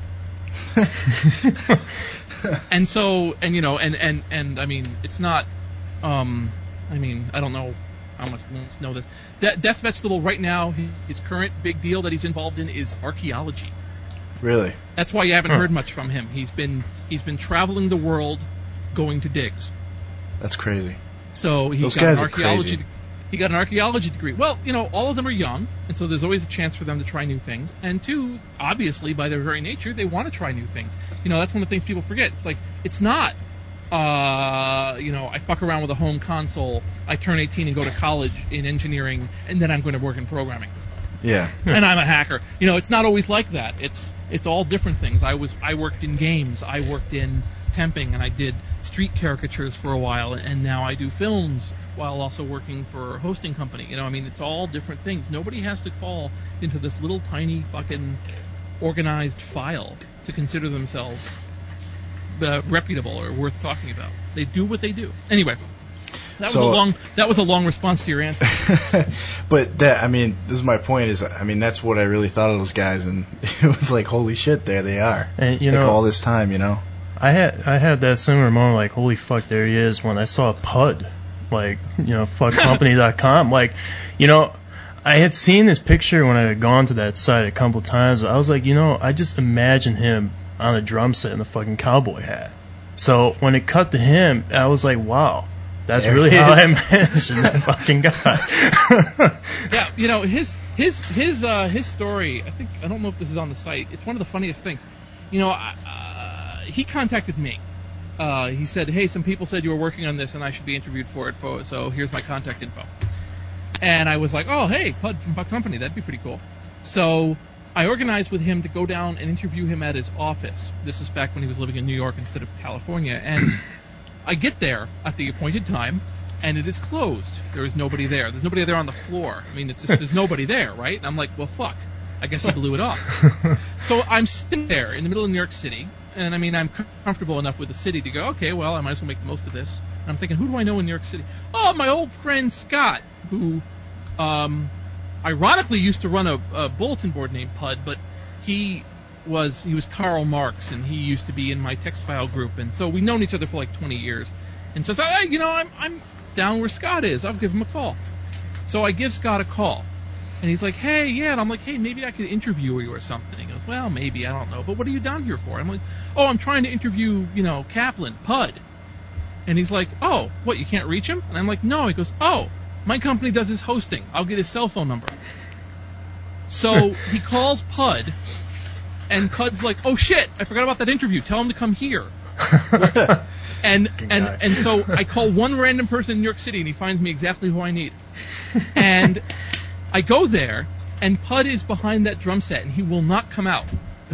And so, and you know, and I mean, it's not. I mean, I don't know how much let's know this. Death Vegetable right now, his current big deal that he's involved in is archaeology. Really? That's why you haven't heard much from him. He's been traveling the world, going to digs. That's crazy. So he got an archaeology. He got an archaeology degree. Well, you know, all of them are young, and so there's always a chance for them to try new things. And two, obviously, by their very nature, they want to try new things. You know, that's one of the things people forget. It's like, it's not, you know, I fuck around with a home console, I turn 18 and go to college in engineering, and then I'm going to work in programming. Yeah. And I'm a hacker. You know, it's not always like that. It's all different things. I worked in games. I worked in temping, and I did street caricatures for a while, and now I do films while also working for a hosting company. You know, I mean, it's all different things. Nobody has to fall into this little tiny fucking organized file to consider themselves reputable or worth talking about. They do what they do. Anyway, that was a long response to your answer. But that, I mean, this is my point. Is, I mean, that's what I really thought of those guys, and it was like, holy shit, there they are. And you like know, all this time, you know. I had that similar moment, like, holy fuck, there he is, when I saw PUD, like, you know, fuckcompany.com. Like, you know, I had seen this picture when I had gone to that site a couple times. I was like, you know, I just imagine him on a drum set in a fucking cowboy hat. So when it cut to him, I was like, wow, that's there really how I imagined that fucking guy. Yeah, you know, his story, I don't know if this is on the site. It's one of the funniest things. You know, he contacted me. He said, hey, some people said you were working on this and I should be interviewed for it, so here's my contact info. And I was like, oh, hey, Pud from Puck Company, that'd be pretty cool. So I organized with him to go down and interview him at his office. This is back when he was living in New York instead of California. And I get there at the appointed time, and it is closed. There is nobody there. There's nobody there on the floor. I mean, it's just, there's nobody there, right? And I'm like, well, fuck. I guess I blew it off. So I'm sitting there in the middle of New York City, and I mean, I'm comfortable enough with the city to go, okay, well, I might as well make the most of this. And I'm thinking, who do I know in New York City? Oh, my old friend Scott, who ironically used to run a bulletin board named PUD, but he was Karl Marx, and he used to be in my text file group, and so we've known each other for like 20 years. And so I said, hey, you know, I'm down where Scott is. I'll give him a call. So I give Scott a call. And he's like, hey, yeah. And I'm like, hey, maybe I could interview you or something. He goes, well, maybe, I don't know. But what are you down here for? I'm like, oh, I'm trying to interview, you know, Kaplan, PUD. And he's like, oh, what, you can't reach him? And I'm like, no. He goes, oh, my company does his hosting. I'll get his cell phone number. So he calls PUD, and PUD's like, oh, shit, I forgot about that interview. Tell him to come here. And so I call one random person in New York City, and he finds me exactly who I need. And I go there, and PUD is behind that drum set, and he will not come out.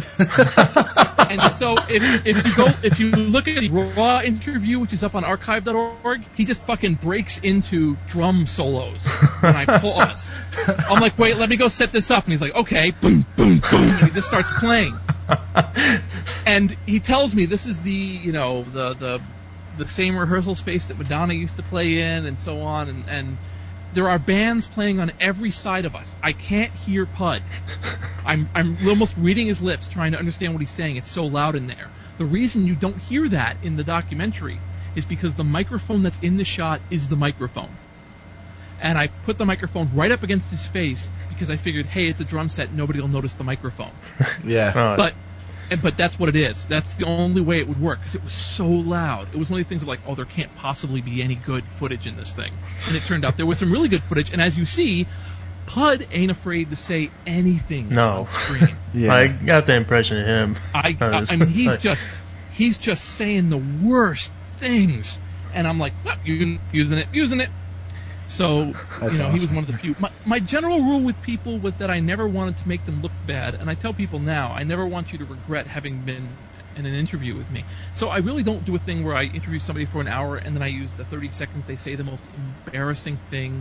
And so if you look at the raw interview, which is up on archive.org, he just fucking breaks into drum solos when I pause. I'm like, wait, let me go set this up. And he's like, okay, boom, boom, boom, and he just starts playing. And he tells me this is the, you know, the same rehearsal space that Madonna used to play in, and so on, and there are bands playing on every side of us. I can't hear PUD. I'm almost reading his lips, trying to understand what he's saying. It's so loud in there. The reason you don't hear that in the documentary is because the microphone that's in the shot is the microphone. And I put the microphone right up against his face because I figured, hey, it's a drum set, nobody will notice the microphone. Yeah. But that's what it is. That's the only way it would work, because it was so loud. It was one of these things of like, oh, there can't possibly be any good footage in this thing. And it turned out there was some really good footage, and as you see, PUD ain't afraid to say anything on screen. Yeah. I got the impression of him. I mean, he's just saying the worst things, and I'm like, what? You using it. So, that's he was awesome. one of the few. My general rule with people was that I never wanted to make them look bad, and I tell people now, I never want you to regret having been in an interview with me. So I really don't do a thing where I interview somebody for an hour and then I use the 30 seconds they say the most embarrassing thing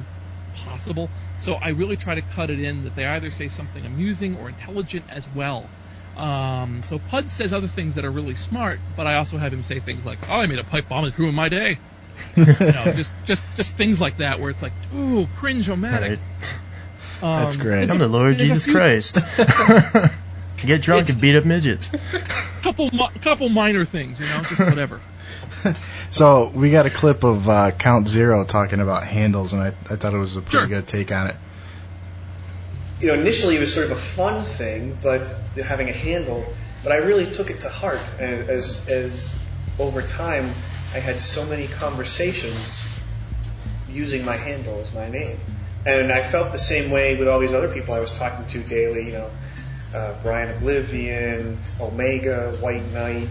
possible. So I really try to cut it in that they either say something amusing or intelligent as well. So Pud says other things that are really smart, but I also have him say things like, "Oh, I made a pipe bomb that crew in my day." Just things like that where it's like, ooh, cringe-o-matic. Right. That's great. I'm the Lord Jesus Christ. Get drunk and beat up midgets. Couple minor things, just whatever. So we got a clip of Count Zero talking about handles, and I thought it was a pretty good take on it. Initially it was sort of a fun thing, but having a handle, but I really took it to heart as over time I had so many conversations using my handle as my name. And I felt the same way with all these other people I was talking to daily, Brian Oblivion, Omega, White Knight,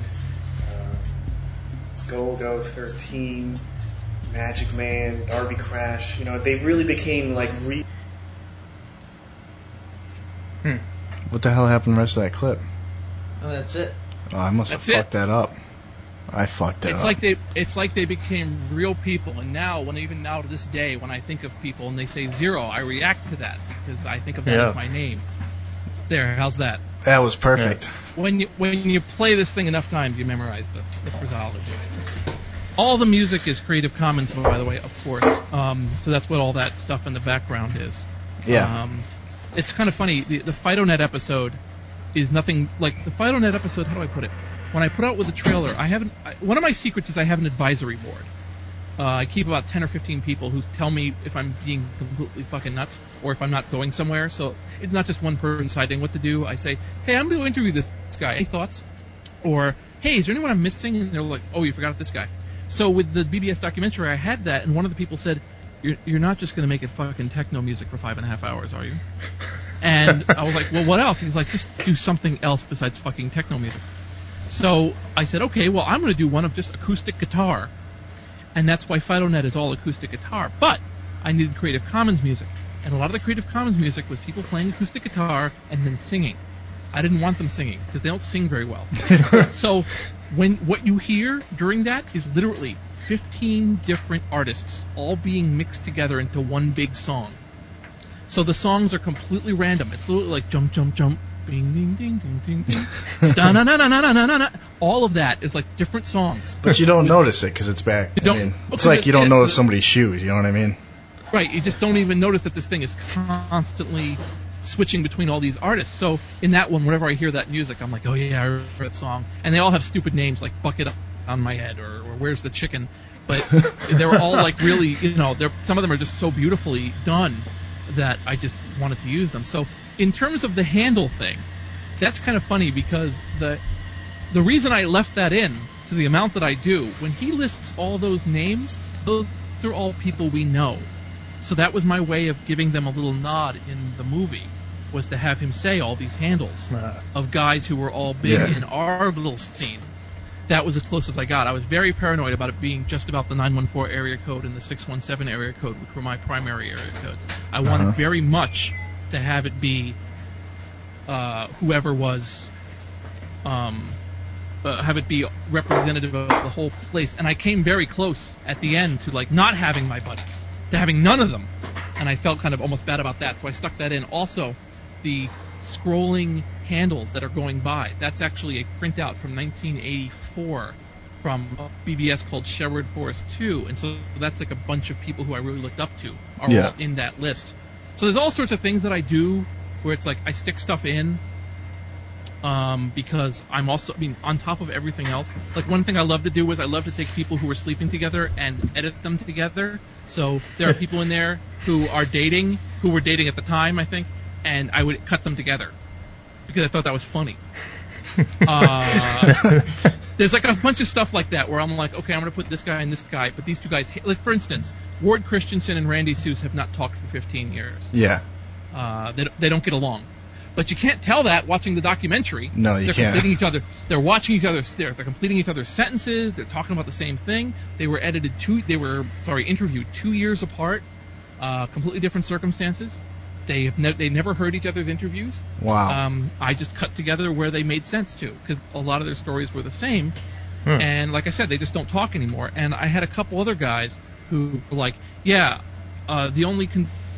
Golgo 13, Magic Man, Darby Crash. They really became like What the hell happened to the rest of that clip? Oh, that's it. Oh, I must have fucked that up. I fucked it up. It's like they became real people, and even now to this day, when I think of people and they say Zero, I react to that because I think of that as my name. There, how's that? That was perfect. Yeah. When you play this thing enough times, you memorize the phraseology. All the music is Creative Commons, by the way, of course. So that's what all that stuff in the background is. Yeah. It's kind of funny. The FidoNet episode is nothing like the FidoNet episode. How do I put it? When I put out with the trailer, one of my secrets is I have an advisory board. I keep about 10 or 15 people who tell me if I'm being completely fucking nuts or if I'm not going somewhere. So it's not just one person deciding what to do. I say, hey, I'm going to interview this guy. Any thoughts? Or, hey, is there anyone I'm missing? And they're like, oh, you forgot this guy. So with the BBS documentary, I had that, and one of the people said, you're not just going to make it fucking techno music for 5.5 hours, are you? And I was like, well, what else? He's like, just do something else besides fucking techno music. So I said, okay, well, I'm going to do one of just acoustic guitar. And that's why FidoNet is all acoustic guitar. But I needed Creative Commons music. And a lot of the Creative Commons music was people playing acoustic guitar and then singing. I didn't want them singing because they don't sing very well. So what you hear during that is literally 15 different artists all being mixed together into one big song. So the songs are completely random. It's literally like jump, jump, jump, bing, ding, ding, ding, ding, ding, da na na na na na na na. All of that is like different songs. But you don't notice it because it's back. It's like you don't notice somebody's shoes. You know what I mean? Right. You just don't even notice that this thing is constantly switching between all these artists. So in that one, whenever I hear that music, I'm like, oh yeah, I remember that song. And they all have stupid names like Bucket on My Head or Where's the Chicken. But they're all like really, some of them are just so beautifully done that I just wanted to use them. So in terms of the handle thing, that's kind of funny because the reason I left that in to the amount that I do, when he lists all those names, those are all people we know. So that was my way of giving them a little nod in the movie, was to have him say all these handles of guys who were all big in our little scene. That was as close as I got. I was very paranoid about it being just about the 914 area code and the 617 area code, which were my primary area codes. I wanted very much to have it be whoever was, have it be representative of the whole place. And I came very close at the end to like not having my buddies, to having none of them. And I felt kind of almost bad about that, so I stuck that in. Also, the scrolling handles that are going by, that's actually a printout from 1984 from a BBS called Sherwood Forest 2, and so that's like a bunch of people who I really looked up to are all in that list. So there's all sorts of things that I do where it's like I stick stuff in because I'm also, on top of everything else, like one thing I love to do is I love to take people who are sleeping together and edit them together. So there are people in there who were dating at the time, I think, and I would cut them together because I thought that was funny. There's like a bunch of stuff like that where I'm like, okay, I'm going to put this guy and this guy, but these two guys, like for instance, Ward Christensen and Randy Seuss have not talked for 15 years. Yeah. They don't get along. But you can't tell that watching the documentary. No, you can't. They're completing each other. They're watching each other. They're completing each other's sentences. They're talking about the same thing. They were interviewed 2 years apart, completely different circumstances. They never heard each other's interviews. Wow. I just cut together where they made sense to, because a lot of their stories were the same. And like I said, they just don't talk anymore. And I had a couple other guys who were like, the only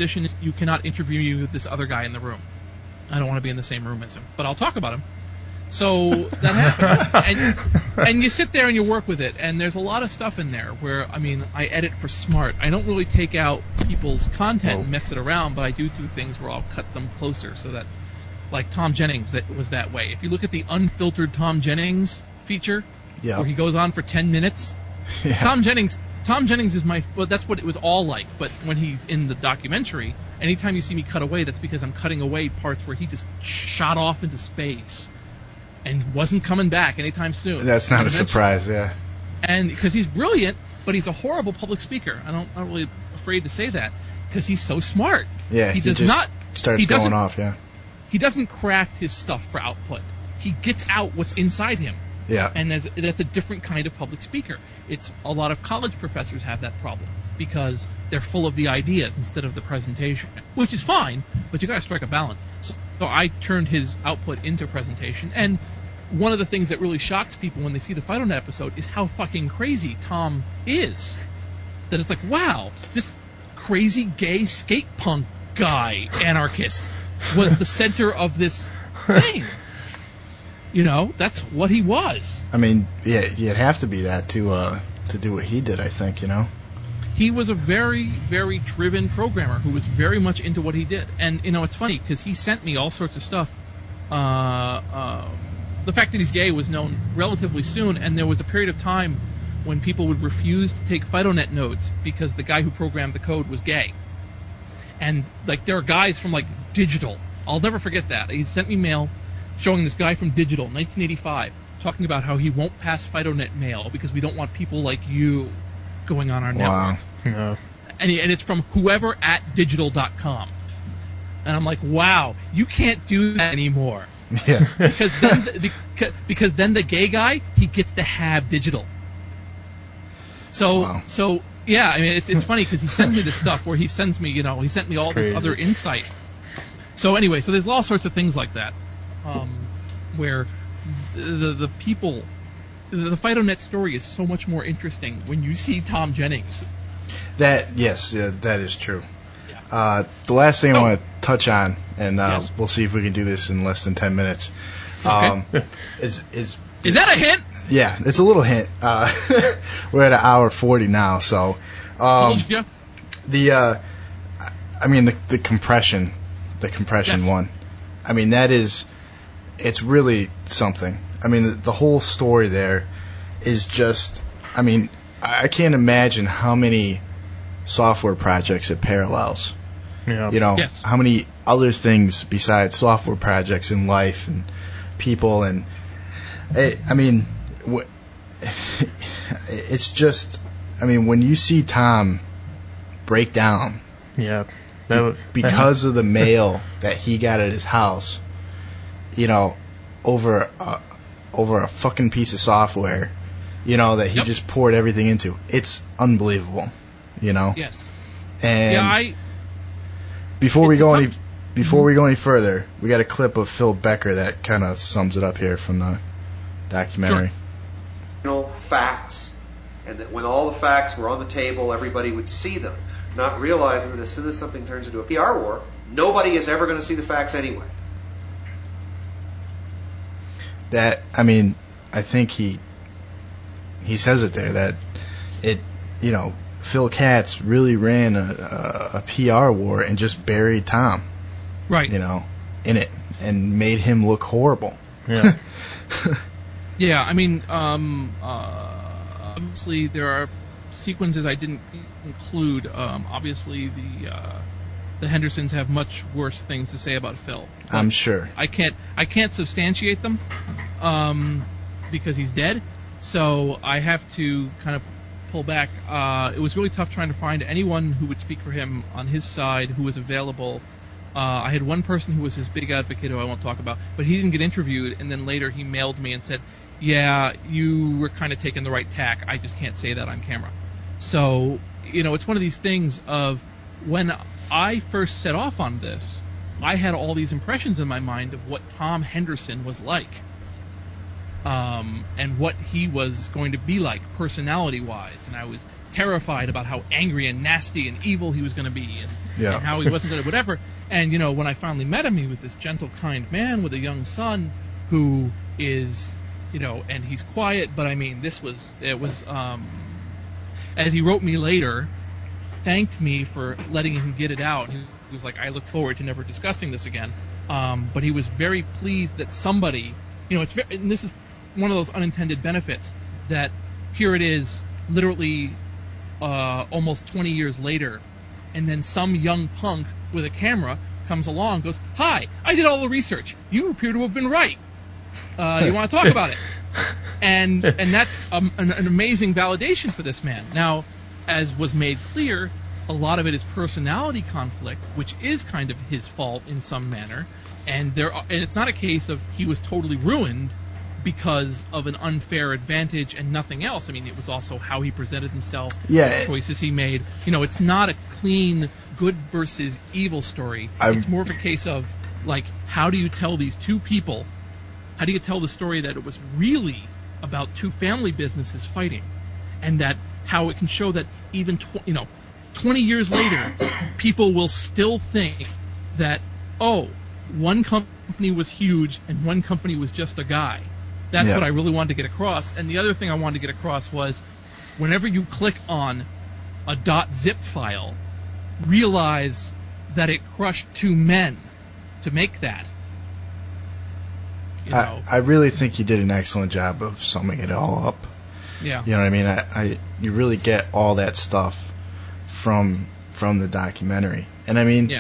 condition is you cannot interview this other guy in the room. I don't want to be in the same room as him, but I'll talk about him. So that happens, and you sit there and you work with it, and there's a lot of stuff in there where, I mean, I edit for smart. I don't really take out people's content and mess it around, but I do things where I'll cut them closer so that, like Tom Jennings, that was that way. If you look at the unfiltered Tom Jennings feature, where he goes on for 10 minutes, Tom Jennings is that's what it was all like, but when he's in the documentary, anytime you see me cut away, that's because I'm cutting away parts where he just shot off into space and wasn't coming back anytime soon. That's not a surprise, yeah. And because he's brilliant, but he's a horrible public speaker. I'm not really afraid to say that, because he's so smart. Yeah, he starts going off, yeah. He doesn't craft his stuff for output. He gets out what's inside him. Yeah. And that's a different kind of public speaker. It's a lot of college professors have that problem because they're full of the ideas instead of the presentation, which is fine, but you got to strike a balance. So I turned his output into presentation, and one of the things that really shocks people when they see the FidoNet episode is how fucking crazy Tom is. That it's like, wow, this crazy gay skate punk guy, anarchist, was the center of this thing. You know, that's what he was. I mean, yeah, you'd have to be that to do what he did, I think, you know? He was a very, very driven programmer who was very much into what he did. And, you know, it's funny, because he sent me all sorts of stuff. The fact that he's gay was known relatively soon, and there was a period of time when people would refuse to take FidoNet nodes because the guy who programmed the code was gay. And, like, there are guys from, like, Digital. I'll never forget that. He sent me mail showing this guy from Digital, 1985, talking about how he won't pass FidoNet mail because we don't want people like you going on our network. Yeah. And it's from whoever at digital.com. And I'm like, wow, you can't do that anymore. Yeah. because then the gay guy, he gets to have Digital. So yeah, I mean, it's funny because he sends me this stuff where he sends me, you know, he sent me all this other insight. So anyway, so there's all sorts of things like that, where the people, the FidoNet story is so much more interesting when you see Tom Jennings. That is true. Yeah. The last thing I want to touch on, and we'll see if we can do this in less than 10 minutes. Okay. Is that a hint? Yeah, it's a little hint. We're at 1:40 now, so the compression one. I mean, it's really something. I mean, the whole story there is just, I mean, I can't imagine how many software projects it parallels. Yeah. You know, how many other things besides software projects in life and people, and I mean, it's just, I mean, when you see Tom break down, because of the mail that he got at his house, you know, over a fucking piece of software, you know, that he just poured everything into. It's unbelievable, you know. Yes. And before we go any further, we got a clip of Phil Becker that kind of sums it up here from the documentary. Sure. Facts, and that when all the facts were on the table, everybody would see them, not realizing that as soon as something turns into a PR war, nobody is ever going to see the facts anyway. That, I mean, I think he says it there, that it, you know, Phil Katz really ran a PR war and just buried Tom. Right. You know, in it, and made him look horrible. Yeah. Yeah, I mean, obviously there are sequences I didn't include. Obviously the Hendersons have much worse things to say about Phil. I'm sure. I can't substantiate them because he's dead. So I have to kind of pull back. It was really tough trying to find anyone who would speak for him on his side who was available. I had one person who was his big advocate who I won't talk about, but he didn't get interviewed, and then later he mailed me and said, yeah, you were kind of taking the right tack. I just can't say that on camera. So, you know, it's one of these things of when I first set off on this, I had all these impressions in my mind of what Tom Henderson was like. And what he was going to be like personality-wise, and I was terrified about how angry and nasty and evil he was going to be, Yeah. and how he wasn't going to whatever. And, when I finally met him, he was this gentle, kind man with a young son who is, and he's quiet, but I mean, as he wrote me later, thanked me for letting him get it out. He was like, I look forward to never discussing this again. But he was very pleased that somebody, and this is one of those unintended benefits, that here it is, literally almost 20 years later, and then some young punk with a camera comes along and goes, hi, I did all the research. You appear to have been right. You want to talk about it? And that's an amazing validation for this man. Now, as was made clear, a lot of it is personality conflict, which is kind of his fault in some manner. And it's not a case of he was totally ruined because of an unfair advantage and nothing else. I mean, it was also how he presented himself, the choices he made. It's not a clean good versus evil story. It's more of a case of, like, how do you tell these two people, how do you tell the story that it was really about two family businesses fighting, and that how it can show that even 20 years later, people will still think that, one company was huge and one company was just a guy. That's what I really wanted to get across. And the other thing I wanted to get across was, whenever you click on a .zip file, realize that it crushed two men to make that. I really think you did an excellent job of summing it all up. Yeah. You know what I mean? You really get all that stuff from the documentary. And I mean,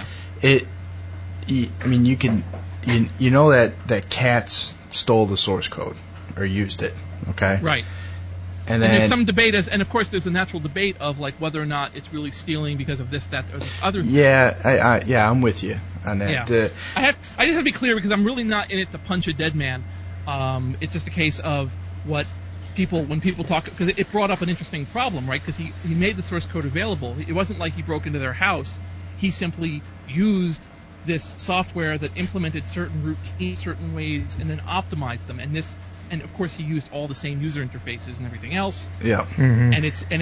you can, that Katz stole the source code or used it, okay? Right. And there's some debate, and of course there's a natural debate of, like, whether or not it's really stealing because of this, that, or the other thing. Yeah, I'm with you on that. Yeah. I just have to be clear, because I'm really not in it to punch a dead man. It's just a case of when people talk, because it brought up an interesting problem, right? Because he made the source code available. It wasn't like he broke into their house. He simply used this software that implemented certain routines, certain ways, and then optimized them. And of course, he used all the same user interfaces and everything else. Yeah. Mm-hmm. And it's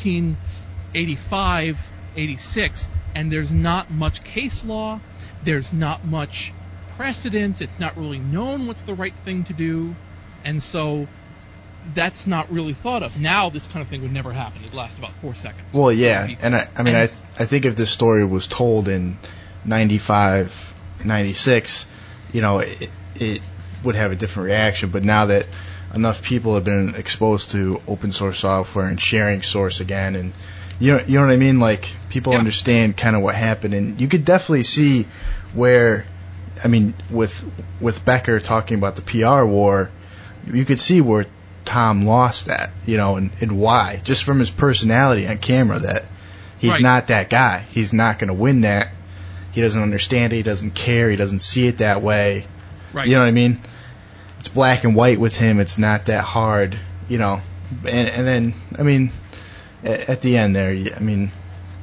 1985, 86, and there's not much case law. There's not much precedence. It's not really known what's the right thing to do, and so that's not really thought of. Now, this kind of thing would never happen. It'd last about 4 seconds. Well, yeah, and I think if this story was told in 95, 96, it would have a different reaction. But now that enough people have been exposed to open source software and sharing source again, and you know what I mean, like, people understand kind of what happened, and you could definitely see where, I mean, with Becker talking about the PR war, you could see where Tom lost that, and why, just from his personality on camera, that he's not that guy. He's not going to win that. He doesn't understand it. He doesn't care. He doesn't see it that way. Right. You know what I mean? It's black and white with him. It's not that hard, And then, I mean, at the end there, I mean,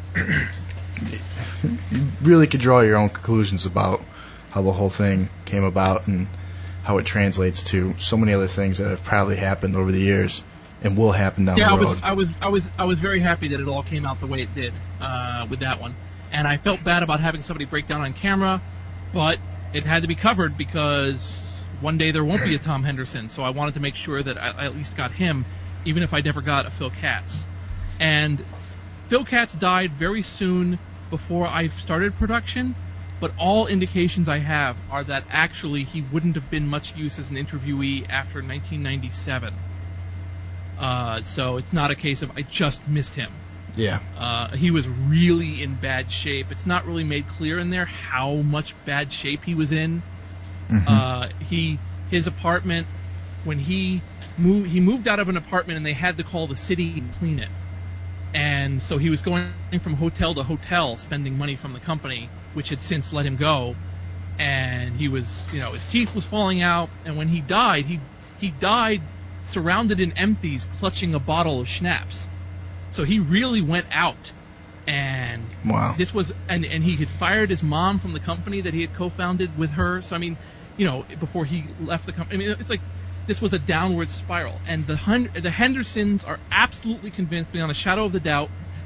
you really could draw your own conclusions about how the whole thing came about and how it translates to so many other things that have probably happened over the years and will happen down the road. I was very happy that it all came out the way it did with that one, and I felt bad about having somebody break down on camera, but it had to be covered because one day there won't be a Tom Henderson, so I wanted to make sure that I at least got him, even if I never got a Phil Katz. And Phil Katz died very soon before I started production, but all indications I have are that actually he wouldn't have been much use as an interviewee after 1997. So it's not a case of I just missed him. Yeah. He was really in bad shape. It's not really made clear in there how much bad shape he was in. Mm-hmm. His apartment, when he moved out of an apartment and they had to call the city and clean it. And so he was going from hotel to hotel, spending money from the company, which had since let him go. And he was, his teeth was falling out. And when he died, he died surrounded in empties, clutching a bottle of schnapps. So he really went out. And wow. This was, and he had fired his mom from the company that he had co-founded with her. So I mean, before he left the company, I mean, it's like this was a downward spiral. And the Hendersons are absolutely convinced, beyond a shadow of the doubt,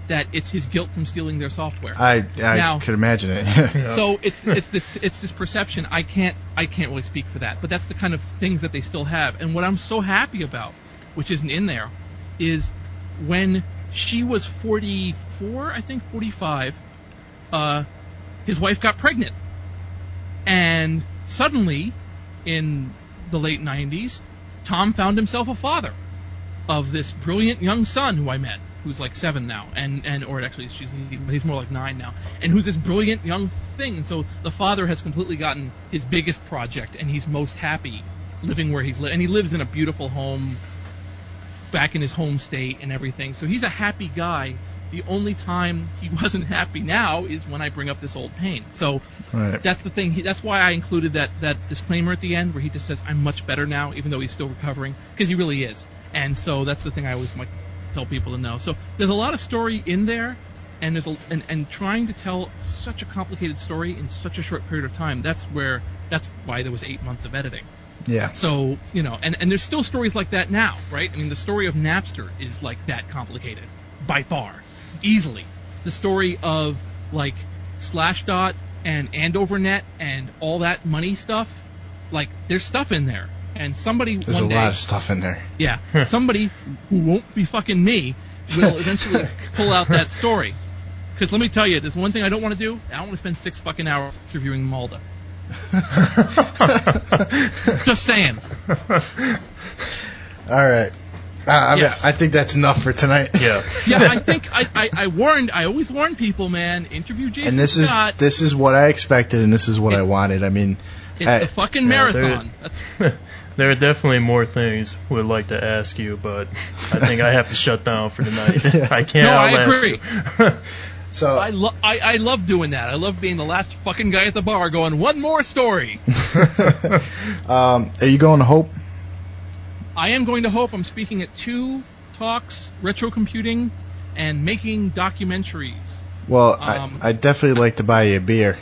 that it's his guilt from stealing their software. I now, could imagine it. So it's this perception. I can't really speak for that, but that's the kind of things that they still have. And what I'm so happy about, which isn't in there, is when she was 44, I think 45, his wife got pregnant, and suddenly, in the late 90s, Tom found himself a father of this brilliant young son who I met, who's like 7 now, or actually he's more like 9 now, and who's this brilliant young thing. And so the father has completely gotten his biggest project, and he's most happy living where he's living. And he lives in a beautiful home back in his home state and everything. So he's a happy guy. The only time he wasn't happy now is when I bring up this old pain. So that's the thing. That's why I included that disclaimer at the end where he just says, I'm much better now, even though he's still recovering, because he really is. And so that's the thing I always tell people to know. So there's a lot of story in there, and and trying to tell such a complicated story in such a short period of time. That's why there was 8 months of editing. Yeah. So, and there's still stories like that now, right? I mean, the story of Napster is like that complicated, by far, easily. The story of like Slashdot and AndoverNet and all that money stuff, like there's stuff in there. And somebody There's one a day, lot of stuff in there. Yeah, somebody who won't be fucking me will eventually pull out that story. Because let me tell you, there's one thing I don't want to do. I don't want to spend 6 fucking hours interviewing Malda. Just saying. All right. Yes. I think that's enough for tonight. Yeah. Yeah, I think I always warn people, man, interview Jason And this Scott. is what I expected, and this is what I wanted. I mean, It's a fucking marathon. There are definitely more things we'd like to ask you, but I think I have to shut down for tonight. I can't. No, I agree. So I love doing that. I love being the last fucking guy at the bar going, one more story. Are you going to Hope? I am going to Hope. I'm speaking at 2 talks, retro computing, and making documentaries. Well, I'd definitely like to buy you a beer.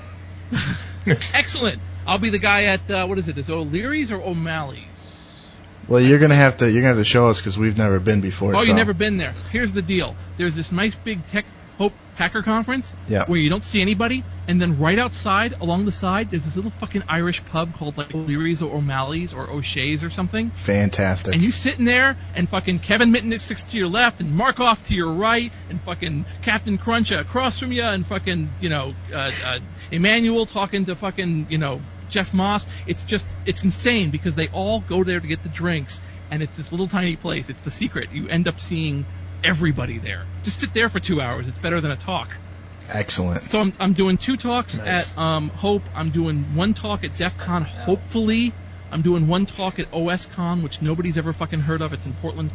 Excellent. I'll be the guy at what is it? Is it O'Leary's or O'Malley's? Well, you're gonna have to show us because we've never been before. Oh, you've never been there. Here's the deal. There's this nice big Tech Hope hacker conference where you don't see anybody, and then right outside, along the side, there's this little fucking Irish pub called like O'Leary's or O'Malley's or O'Shea's or something. Fantastic. And you sitting there, and fucking Kevin Mitten sits to your left, and Markov to your right, and fucking Captain Crunch across from you, and fucking Emmanuel talking to fucking Jeff Moss. It's insane because they all go there to get the drinks, and it's this little tiny place. It's the secret. You end up seeing everybody there. Just sit there for 2 hours. It's better than a talk. Excellent. So I'm doing 2 talks at Hope. I'm doing 1 talk at DEF CON, hopefully. I'm doing 1 talk at OSCon, which nobody's ever fucking heard of. It's in Portland.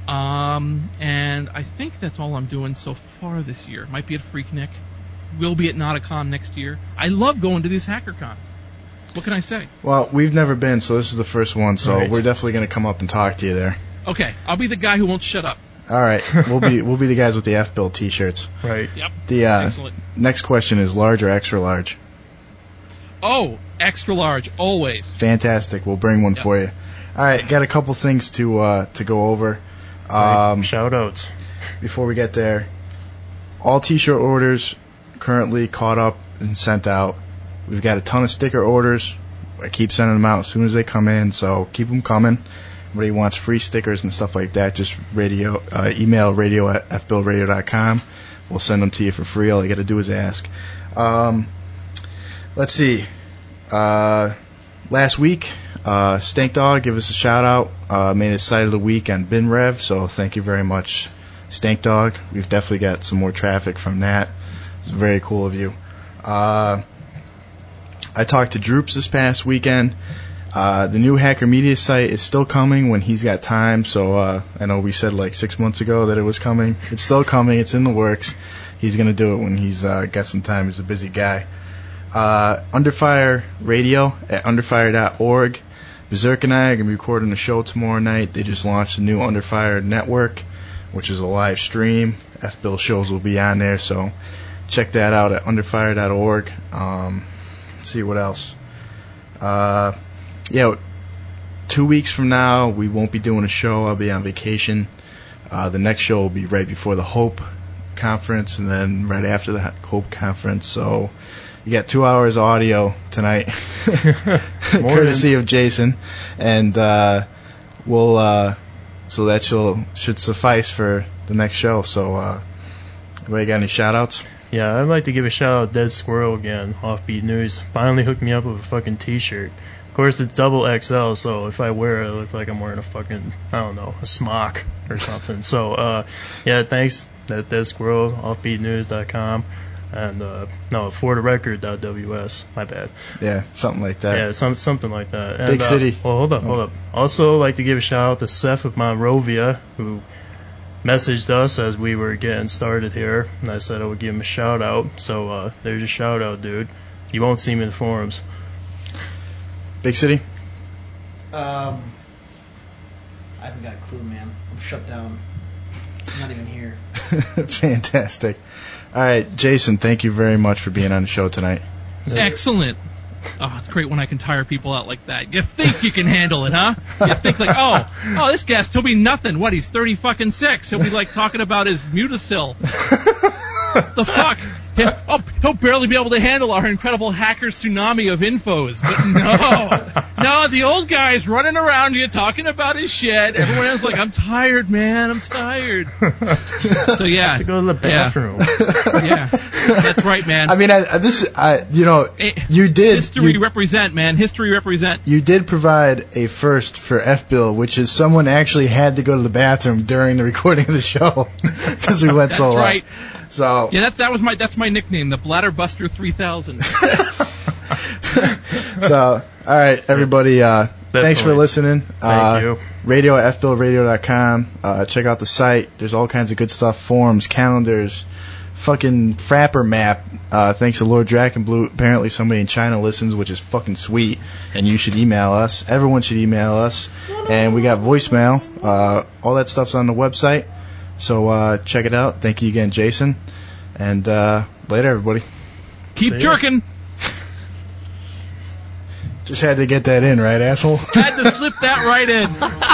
And I think that's all I'm doing so far this year. Might be at Freaknik. Will be at Nauticon next year. I love going to these hacker cons. What can I say? Well, we've never been, so this is the first one, so we're definitely going to come up and talk to you there. Okay, I'll be the guy who won't shut up. All right, we'll be the guys with the F-Build T-shirts. Right. Yep. The Excellent. Next question is large or extra large? Oh, extra large, always. Fantastic. We'll bring one for you. All right, got a couple things to go over. Shout outs. Before we get there, all T-shirt orders currently caught up and sent out. We've got a ton of sticker orders. I keep sending them out as soon as they come in, so keep them coming. Everybody wants free stickers and stuff like that, just email radio@fbuildradio.com. We'll send them to you for free. All you got to do is ask. Let's see. Last week, Stank Dog, give us a shout out. Made his site of the week on BinRev, so thank you very much, Stank Dog. We've definitely got some more traffic from that. It's very cool of you. I talked to Droops this past weekend. The new Hacker Media site is still coming when he's got time, so I know we said like 6 months ago that it was coming. It's still coming. It's in the works. He's going to do it when he's got some time. He's a busy guy. Underfire Radio at underfire.org. Berserk and I are going to be recording a show tomorrow night. They just launched a new Underfire network, which is a live stream. F-Bill shows will be on there, so check that out at underfire.org. Let's see what else. 2 weeks from now, we won't be doing a show. I'll be on vacation. The next show will be right before the Hope conference, and then right after the Hope conference. So you got 2 hours audio tonight, courtesy of Jason, and we'll so that should suffice for the next show. So anybody got any shout outs? Yeah, I'd like to give a shout out to Dead Squirrel again, Offbeat News. Finally hooked me up with a fucking t-shirt. Of course, it's double XL, so if I wear it, I look like I'm wearing a fucking, I don't know, a smock or something. So, yeah, thanks, Dead Squirrel, offbeatnews.com, and, no, fortherecord.ws, my bad. Yeah, something like that. Yeah, something like that. And, Big city. Well, hold up. Also, like to give a shout out to Seth of Monrovia, who messaged us as we were getting started here, and I said I would give him a shout out. So there's your shout out, dude. You won't see me in the forums. Big city? I haven't got a clue, man. I'm shut down. I'm not even here. Fantastic. All right, Jason, thank you very much for being on the show tonight. Excellent. Oh, it's great when I can tire people out like that. You think you can handle it, huh? You think like, oh, this guest, he'll be nothing. What, he's 30-fucking-6. He'll be like talking about his Mutasil. The fuck? He'll barely be able to handle our incredible hacker tsunami of infos. But no, the old guy's running around here talking about his shit. Everyone else is like, I'm tired, man. I'm tired. So yeah, I have to go to the bathroom. Yeah, that's right, man. I mean, you did history represent, man. History represent. You did provide a first for F-Bill, which is someone actually had to go to the bathroom during the recording of the show because we went so long. That's right. So yeah, that's my nickname, the Bladderbuster 3000. So, all right, everybody, thanks for listening. Thank you. Radio at fbillradio.com. Check out the site. There's all kinds of good stuff, forums, calendars, fucking Frapper map. Thanks to Lord Drakenblue. Apparently somebody in China listens, which is fucking sweet, and you should email us. Everyone should email us. And we got voicemail. All that stuff's on the website. So check it out. Thank you again, Jason. And later, everybody. Keep jerking. Just had to get that in, right, asshole? Had to slip that right in.